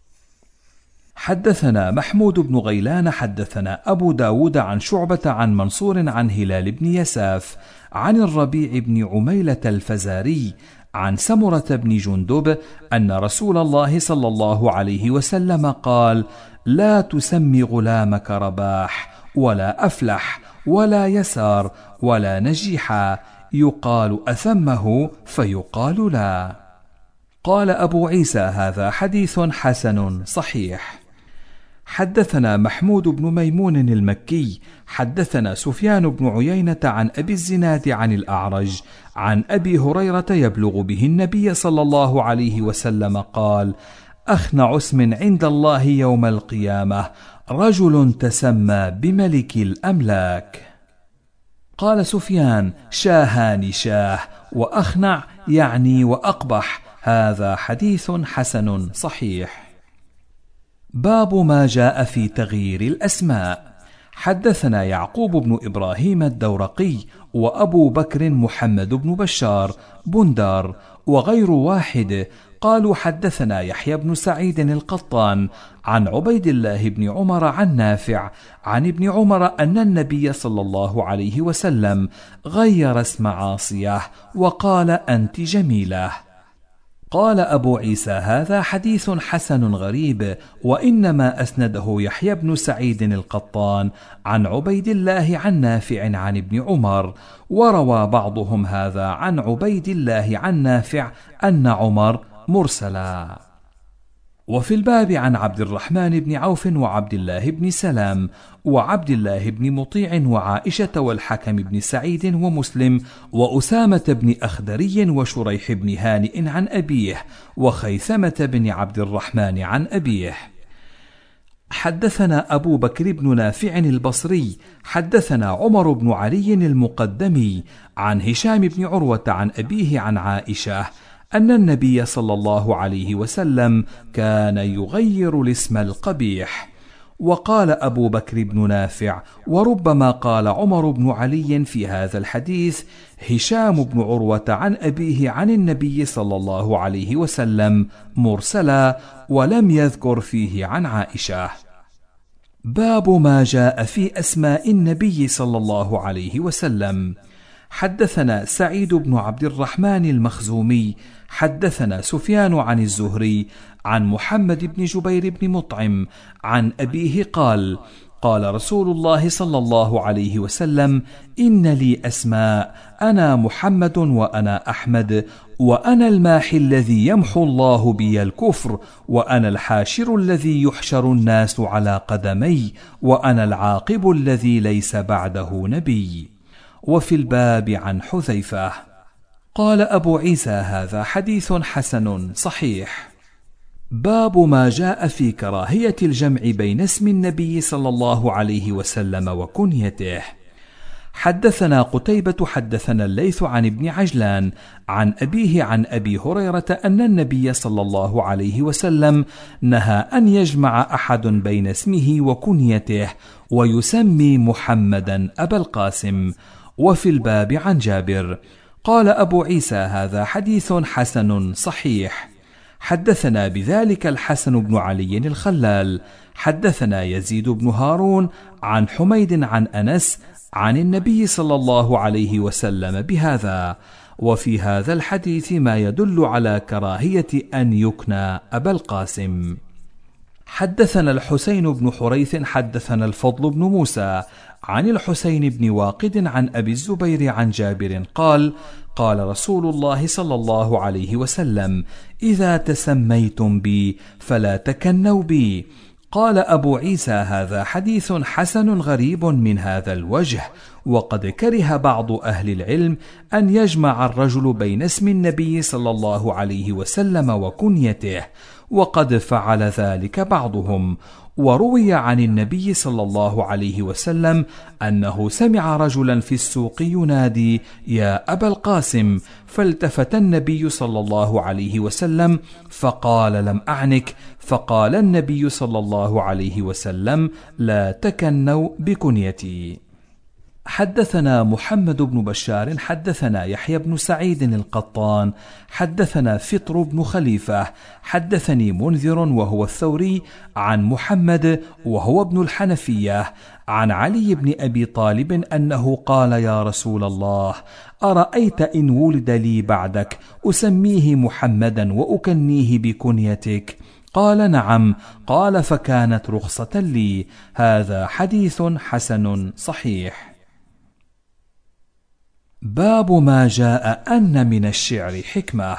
حدثنا محمود بن غيلان حدثنا أبو داود عن شعبة عن منصور عن هلال بن يساف عن الربيع بن عميلة الفزاري عن سمرة بن جندب أن رسول الله صلى الله عليه وسلم قال: لا تسمي غلامك رباح ولا أفلح ولا يسار ولا نجيحا، يقال أثمه فيقال لا. قال أبو عيسى: هذا حديث حسن صحيح. حدثنا محمود بن ميمون المكي حدثنا سفيان بن عيينة عن أبي الزناد عن الأعرج عن أبي هريرة يبلغ به النبي صلى الله عليه وسلم قال: أخنع اسم عند الله يوم القيامة رجل تسمى بملك الأملاك. قال سفيان: شاهان شاه، وأخنع يعني وأقبح. هذا حديث حسن صحيح. باب ما جاء في تغيير الأسماء. حدثنا يعقوب بن إبراهيم الدورقي وأبو بكر محمد بن بشار بندار وغير واحد قالوا حدثنا يحيى بن سعيد القطان عن عبيد الله بن عمر عن نافع عن ابن عمر أن النبي صلى الله عليه وسلم غير اسم عاصية وقال: أنت جميلة. قال أبو عيسى: هذا حديث حسن غريب، وإنما أسنده يحيى بن سعيد القطان عن عبيد الله عن نافع عن ابن عمر، وروى بعضهم هذا عن عبيد الله عن نافع أن عمر مرسلا. وفي الباب عن عبد الرحمن بن عوف وعبد الله بن سلام وعبد الله بن مطيع وعائشة والحكم بن سعيد ومسلم وأسامة بن أخدري وشريح بن هانئ عن أبيه وخيثمة بن عبد الرحمن عن أبيه. حدثنا أبو بكر بن نافع البصري حدثنا عمر بن علي المقدمي عن هشام بن عروة عن أبيه عن عائشة أن النبي صلى الله عليه وسلم كان يغير الاسم القبيح. وقال أبو بكر بن نافع: وربما قال عمر بن علي في هذا الحديث هشام بن عروة عن أبيه عن النبي صلى الله عليه وسلم مرسلا، ولم يذكر فيه عن عائشة. باب ما جاء في أسماء النبي صلى الله عليه وسلم. حدثنا سعيد بن عبد الرحمن المخزومي حدثنا سفيان عن الزهري عن محمد بن جبير بن مطعم عن أبيه قال: قال رسول الله صلى الله عليه وسلم: إن لي أسماء، أنا محمد وأنا أحمد، وأنا الماحي الذي يمحو الله بي الكفر، وأنا الحاشر الذي يحشر الناس على قدمي، وأنا العاقب الذي ليس بعده نبي. وفي الباب عن حذيفة. قال أبو عيسى: هذا حديث حسن صحيح. باب ما جاء في كراهية الجمع بين اسم النبي صلى الله عليه وسلم وكنيته. حدثنا قتيبة حدثنا الليث عن ابن عجلان عن أبيه عن أبي هريرة أن النبي صلى الله عليه وسلم نهى أن يجمع أحد بين اسمه وكنيته ويسمي محمدا أبا القاسم. وفي الباب عن جابر. قال أبو عيسى: هذا حديث حسن صحيح. حدثنا بذلك الحسن بن علي الخلال حدثنا يزيد بن هارون عن حميد عن أنس عن النبي صلى الله عليه وسلم بهذا، وفي هذا الحديث ما يدل على كراهية أن يكنى أبا القاسم. حدثنا الحسين بن حريث حدثنا الفضل بن موسى عن الحسين بن واقد عن أبي الزبير عن جابر قال: قال رسول الله صلى الله عليه وسلم: إذا تسميتم بي فلا تكنوا بي. قال أبو عيسى: هذا حديث حسن غريب من هذا الوجه، وقد كره بعض أهل العلم أن يجمع الرجل بين اسم النبي صلى الله عليه وسلم وكنيته، وقد فعل ذلك بعضهم. وروي عن النبي صلى الله عليه وسلم أنه سمع رجلا في السوق ينادي: يا أبا القاسم، فالتفت النبي صلى الله عليه وسلم فقال: لم أعنك. فقال النبي صلى الله عليه وسلم: لا تكنوا بكنيتي. حدثنا محمد بن بشار حدثنا يحيى بن سعيد القطان حدثنا فطر بن خليفة حدثني منذر وهو الثوري عن محمد وهو ابن الحنفية عن علي بن أبي طالب أنه قال: يا رسول الله، أرأيت إن ولد لي بعدك أسميه محمدا وأكنيه بكنيتك؟ قال: نعم. قال: فكانت رخصة لي. هذا حديث حسن صحيح. باب ما جاء أن من الشعر حكمة.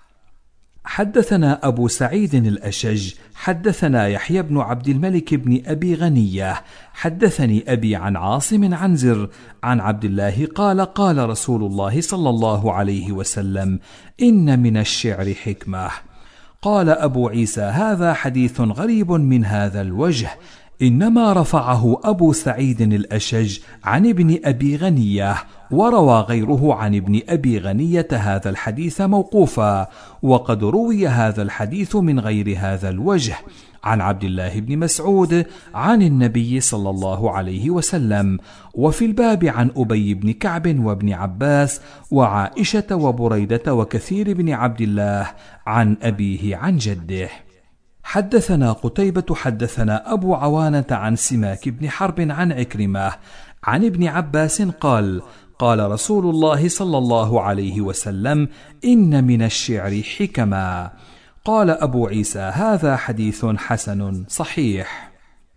حدثنا أبو سعيد الأشج حدثنا يحيى بن عبد الملك بن أبي غنية حدثني أبي عن عاصم عن زر عن عبد الله قال: قال رسول الله صلى الله عليه وسلم: إن من الشعر حكمة. قال أبو عيسى: هذا حديث غريب من هذا الوجه، إنما رفعه أبو سعيد الأشج عن ابن أبي غنية، وروى غيره عن ابن أبي غنية هذا الحديث موقوفا، وقد روي هذا الحديث من غير هذا الوجه عن عبد الله بن مسعود عن النبي صلى الله عليه وسلم. وفي الباب عن أبي بن كعب وابن عباس وعائشة وبريدة وكثير بن عبد الله عن أبيه عن جده. حدثنا قتيبة حدثنا أبو عوانة عن سماك بن حرب عن عكرمة عن ابن عباس قال: قال رسول الله صلى الله عليه وسلم: إن من الشعر حكما. قال أبو عيسى: هذا حديث حسن صحيح.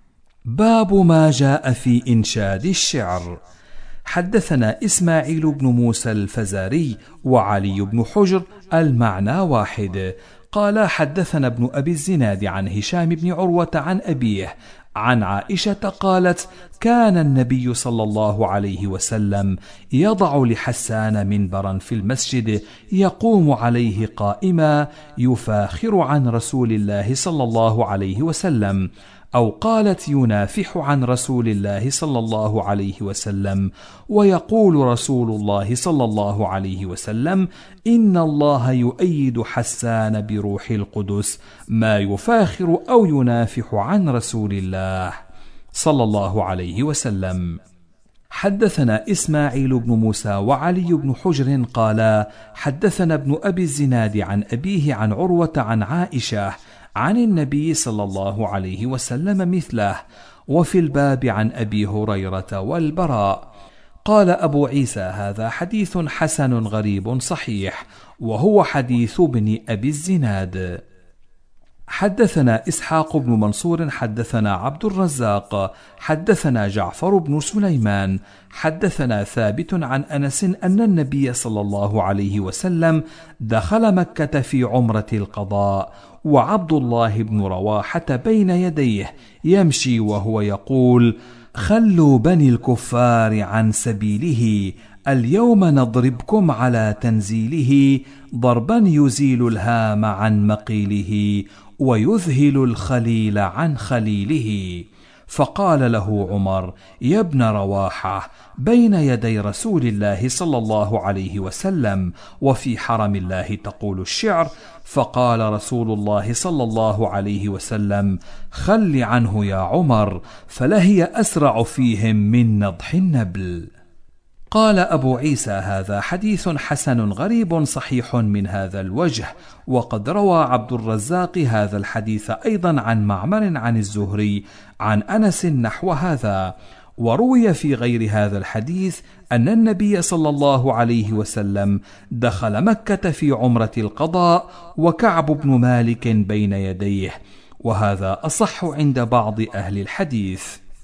باب ما جاء في إنشاد الشعر. حدثنا إسماعيل بن موسى الفزاري وعلي بن حجر المعنى واحد. قال: حدثنا ابن أبي الزناد عن هشام بن عروة عن أبيه عن عائشة قالت: كان النبي صلى الله عليه وسلم يضع لحسان منبرا في المسجد يقوم عليه قائما يفاخر عن رسول الله صلى الله عليه وسلم، أو قالت: ينافح عن رسول الله صلى الله عليه وسلم، ويقول رسول الله صلى الله عليه وسلم: إن الله يؤيد حسان بروح القدس، ما يفاخر أو ينافح عن رسول الله صلى الله عليه وسلم. حدثنا إسماعيل بن موسى وعلي بن حجر قالا: حدثنا ابن أبي الزناد عن أبيه عن عروة عن عائشة عن النبي صلى الله عليه وسلم مثله، وفي الباب عن أبي هريرة والبراء. قال أبو عيسى: هذا حديث حسن غريب صحيح، وهو حديث ابن أبي الزناد. حدثنا إسحاق بن منصور حدثنا عبد الرزاق حدثنا جعفر بن سليمان حدثنا ثابت عن أنس أن النبي صلى الله عليه وسلم دخل مكة في عمرة القضاء، وعبد الله بن رواحة بين يديه يمشي وهو يقول: خلوا بني الكفار عن سبيله، اليوم نضربكم على تنزيله، ضربا يزيل الهام عن مقيله، ويذهل الخليل عن خليله. فقال له عمر: يا ابن رواحة، بين يدي رسول الله صلى الله عليه وسلم وفي حرم الله تقول الشعر. فقال رسول الله صلى الله عليه وسلم: خل عنه يا عمر، فلهي أسرع فيهم من نضح النبل. قال أبو عيسى: هذا حديث حسن غريب صحيح من هذا الوجه، وقد روى عبد الرزاق هذا الحديث أيضا عن معمر عن الزهري عن أنس نحو هذا. وروي في غير هذا الحديث أن النبي صلى الله عليه وسلم دخل مكة في عمرة القضاء وكعب بن مالك بين يديه، وهذا أصح عند بعض أهل الحديث،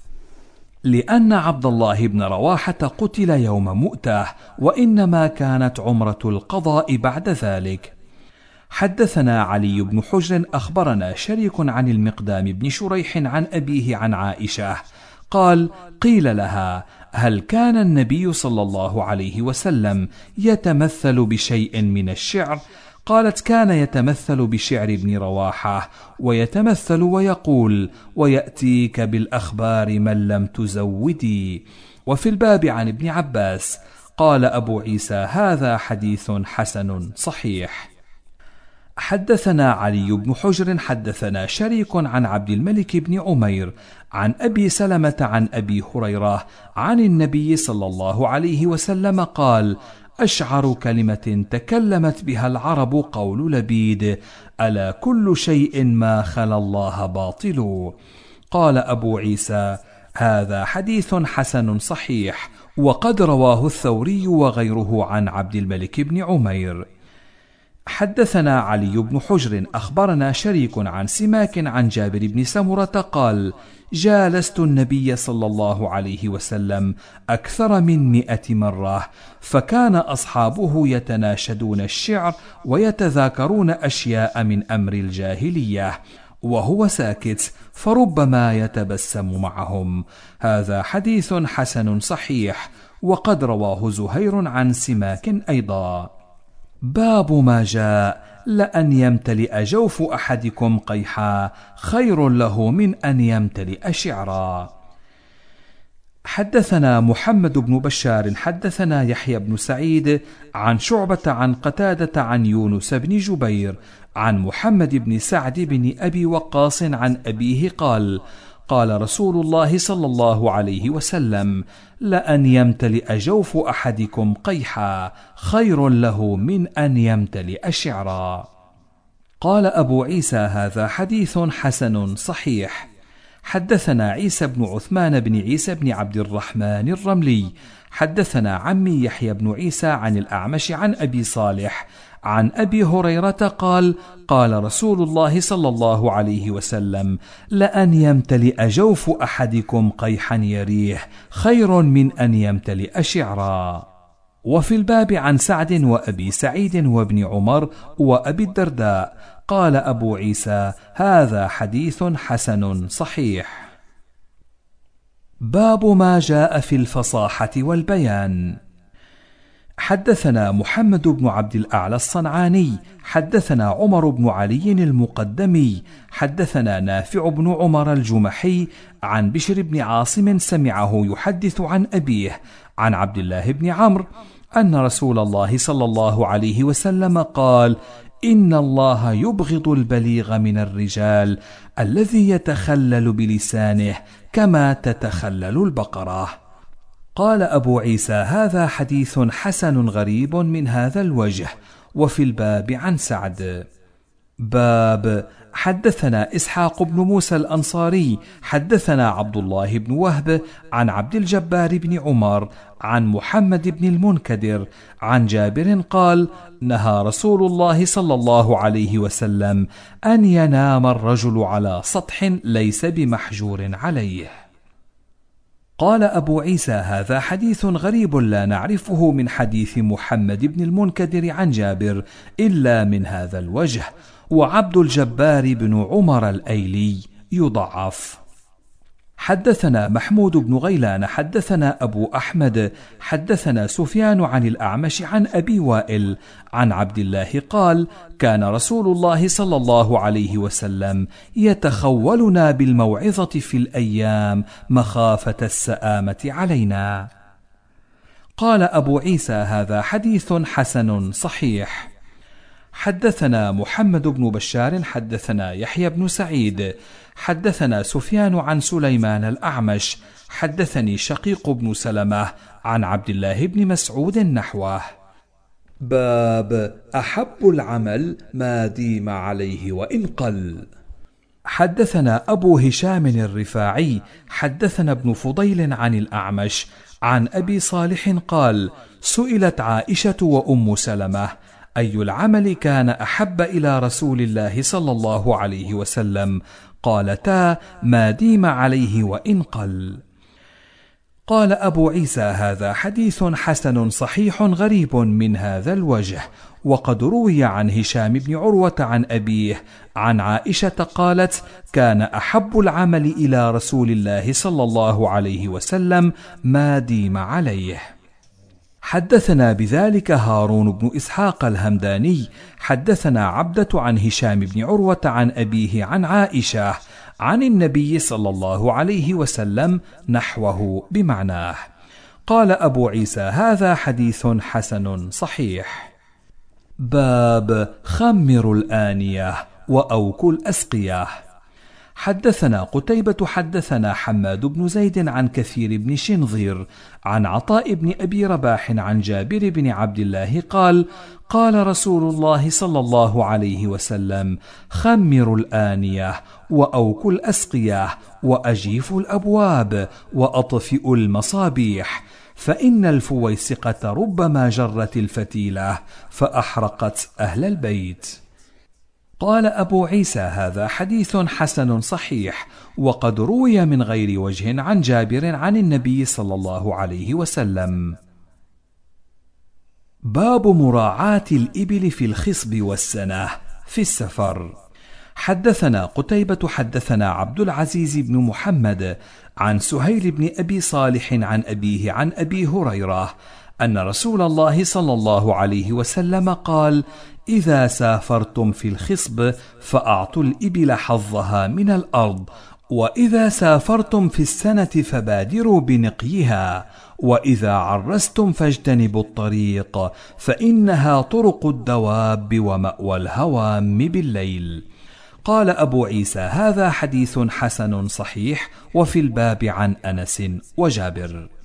لأن عبد الله بن رواحة قتل يوم مؤتة، وإنما كانت عمرة القضاء بعد ذلك. حدثنا علي بن حجر أخبرنا شريك عن المقدام بن شريح عن أبيه عن عائشة قال: قيل لها: هل كان النبي صلى الله عليه وسلم يتمثل بشيء من الشعر؟ قالت: كان يتمثل بشعر ابن رواحة، ويتمثل ويقول: ويأتيك بالأخبار من لم تزودي. وفي الباب عن ابن عباس. قال أبو عيسى: هذا حديث حسن صحيح. حدثنا علي بن حجر حدثنا شريك عن عبد الملك بن عمير عن أبي سلمة عن أبي هريرة عن النبي صلى الله عليه وسلم قال: أشعر كلمة تكلمت بها العرب قول لبيد: ألا كل شيء ما خلا الله باطل. قال أبو عيسى: هذا حديث حسن صحيح، وقد رواه الثوري وغيره عن عبد الملك بن عمير. حدثنا علي بن حجر أخبرنا شريك عن سماك عن جابر بن سمرة قال: جالست النبي صلى الله عليه وسلم أكثر من 100 مرة، فكان أصحابه يتناشدون الشعر ويتذاكرون أشياء من أمر الجاهلية وهو ساكت، فربما يتبسم معهم. هذا حديث حسن صحيح، وقد رواه زهير عن سماك أيضا. باب ما جاء: لأن يمتلئ جوف أحدكم قيحا خير له من أن يمتلئ شعرا. حدثنا محمد بن بشار حدثنا يحيى بن سعيد عن شعبة عن قتادة عن يونس بن جبير عن محمد بن سعد بن أبي وقاص عن أبيه قال: قال رسول الله صلى الله عليه وسلم: لأن يمتلئ جوف أحدكم قيحا خير له من أن يمتلئ شعرا. قال أبو عيسى: هذا حديث حسن صحيح. حدثنا عيسى بن عثمان بن عيسى بن عبد الرحمن الرملي حدثنا عمي يحيى بن عيسى عن الأعمش عن أبي صالح عن أبي هريرة قال: قال رسول الله صلى الله عليه وسلم: لأن يمتلئ جوف أحدكم قيحا يريح خير من أن يمتلئ شعرا. وفي الباب عن سعد وأبي سعيد وابن عمر وأبي الدرداء. قال أبو عيسى: هذا حديث حسن صحيح. باب ما جاء في الفصاحة والبيان. حدثنا محمد بن عبد الأعلى الصنعاني حدثنا عمر بن علي المقدمي حدثنا نافع بن عمر الجمحي عن بشر بن عاصم سمعه يحدث عن أبيه عن عبد الله بن عمرو أن رسول الله صلى الله عليه وسلم قال: إن الله يبغض البليغ من الرجال الذي يتخلل بلسانه كما تتخلل البقرة. قال أبو عيسى: هذا حديث حسن غريب من هذا الوجه. وفي الباب عن سعد. باب حدثنا إسحاق بن موسى الأنصاري حدثنا عبد الله بن وهب عن عبد الجبار بن عمر عن محمد بن المنكدر عن جابر قال: نهى رسول الله صلى الله عليه وسلم أن ينام الرجل على سطح ليس بمحجور عليه. قال أبو عيسى: هذا حديث غريب لا نعرفه من حديث محمد بن المنكدر عن جابر إلا من هذا الوجه، وعبد الجبار بن عمر الأيلي يضعف. حدثنا محمود بن غيلان حدثنا أبو أحمد حدثنا سفيان عن الأعمش عن أبي وائل عن عبد الله قال: كان رسول الله صلى الله عليه وسلم يتخولنا بالموعظة في الأيام مخافة السآمة علينا. قال أبو عيسى: هذا حديث حسن صحيح. حدثنا محمد بن بشار حدثنا يحيى بن سعيد حدثنا سفيان عن سليمان الأعمش حدثني شقيق بن سلمة عن عبد الله بن مسعود نحوه. باب أحب العمل ما ديم عليه وإن قل. حدثنا أبو هشام الرفاعي حدثنا ابن فضيل عن الأعمش عن أبي صالح قال: سئلت عائشة وأم سلمة: أي العمل كان أحب إلى رسول الله صلى الله عليه وسلم؟ قالتا: ما ديم عليه وإن قل. قال أبو عيسى: هذا حديث حسن صحيح غريب من هذا الوجه. وقد روي عن هشام بن عروة عن أبيه عن عائشة قالت: كان أحب العمل إلى رسول الله صلى الله عليه وسلم ما ديم عليه. حدثنا بذلك هارون بن إسحاق الهمداني حدثنا عبدة عن هشام بن عروة عن أبيه عن عائشة عن النبي صلى الله عليه وسلم نحوه بمعناه. قال أبو عيسى: هذا حديث حسن صحيح. باب خمروا الآنية وأوكوا الأسقية. حدثنا قتيبة حدثنا حماد بن زيد عن كثير بن شنظير عن عطاء بن أبي رباح عن جابر بن عبد الله قال: قال رسول الله صلى الله عليه وسلم: خمروا الآنية وأوكوا الأسقية وأجيفوا الأبواب وأطفئوا المصابيح، فإن الفويسقة ربما جرت الفتيلة فأحرقت أهل البيت. قال أبو عيسى: هذا حديث حسن صحيح، وقد روي من غير وجه عن جابر عن النبي صلى الله عليه وسلم. باب مراعاة الإبل في الخصب والسنة في السفر. حدثنا قتيبة حدثنا عبد العزيز بن محمد عن سهيل بن أبي صالح عن أبيه عن أبي هريرة أن رسول الله صلى الله عليه وسلم قال: إذا سافرتم في الخصب فأعطوا الإبل حظها من الأرض، وإذا سافرتم في السنة فبادروا بنقيها، وإذا عرستم فاجتنبوا الطريق فإنها طرق الدواب ومأوى الهوام بالليل. قال أبو عيسى: هذا حديث حسن صحيح. وفي الباب عن أنس وجابر.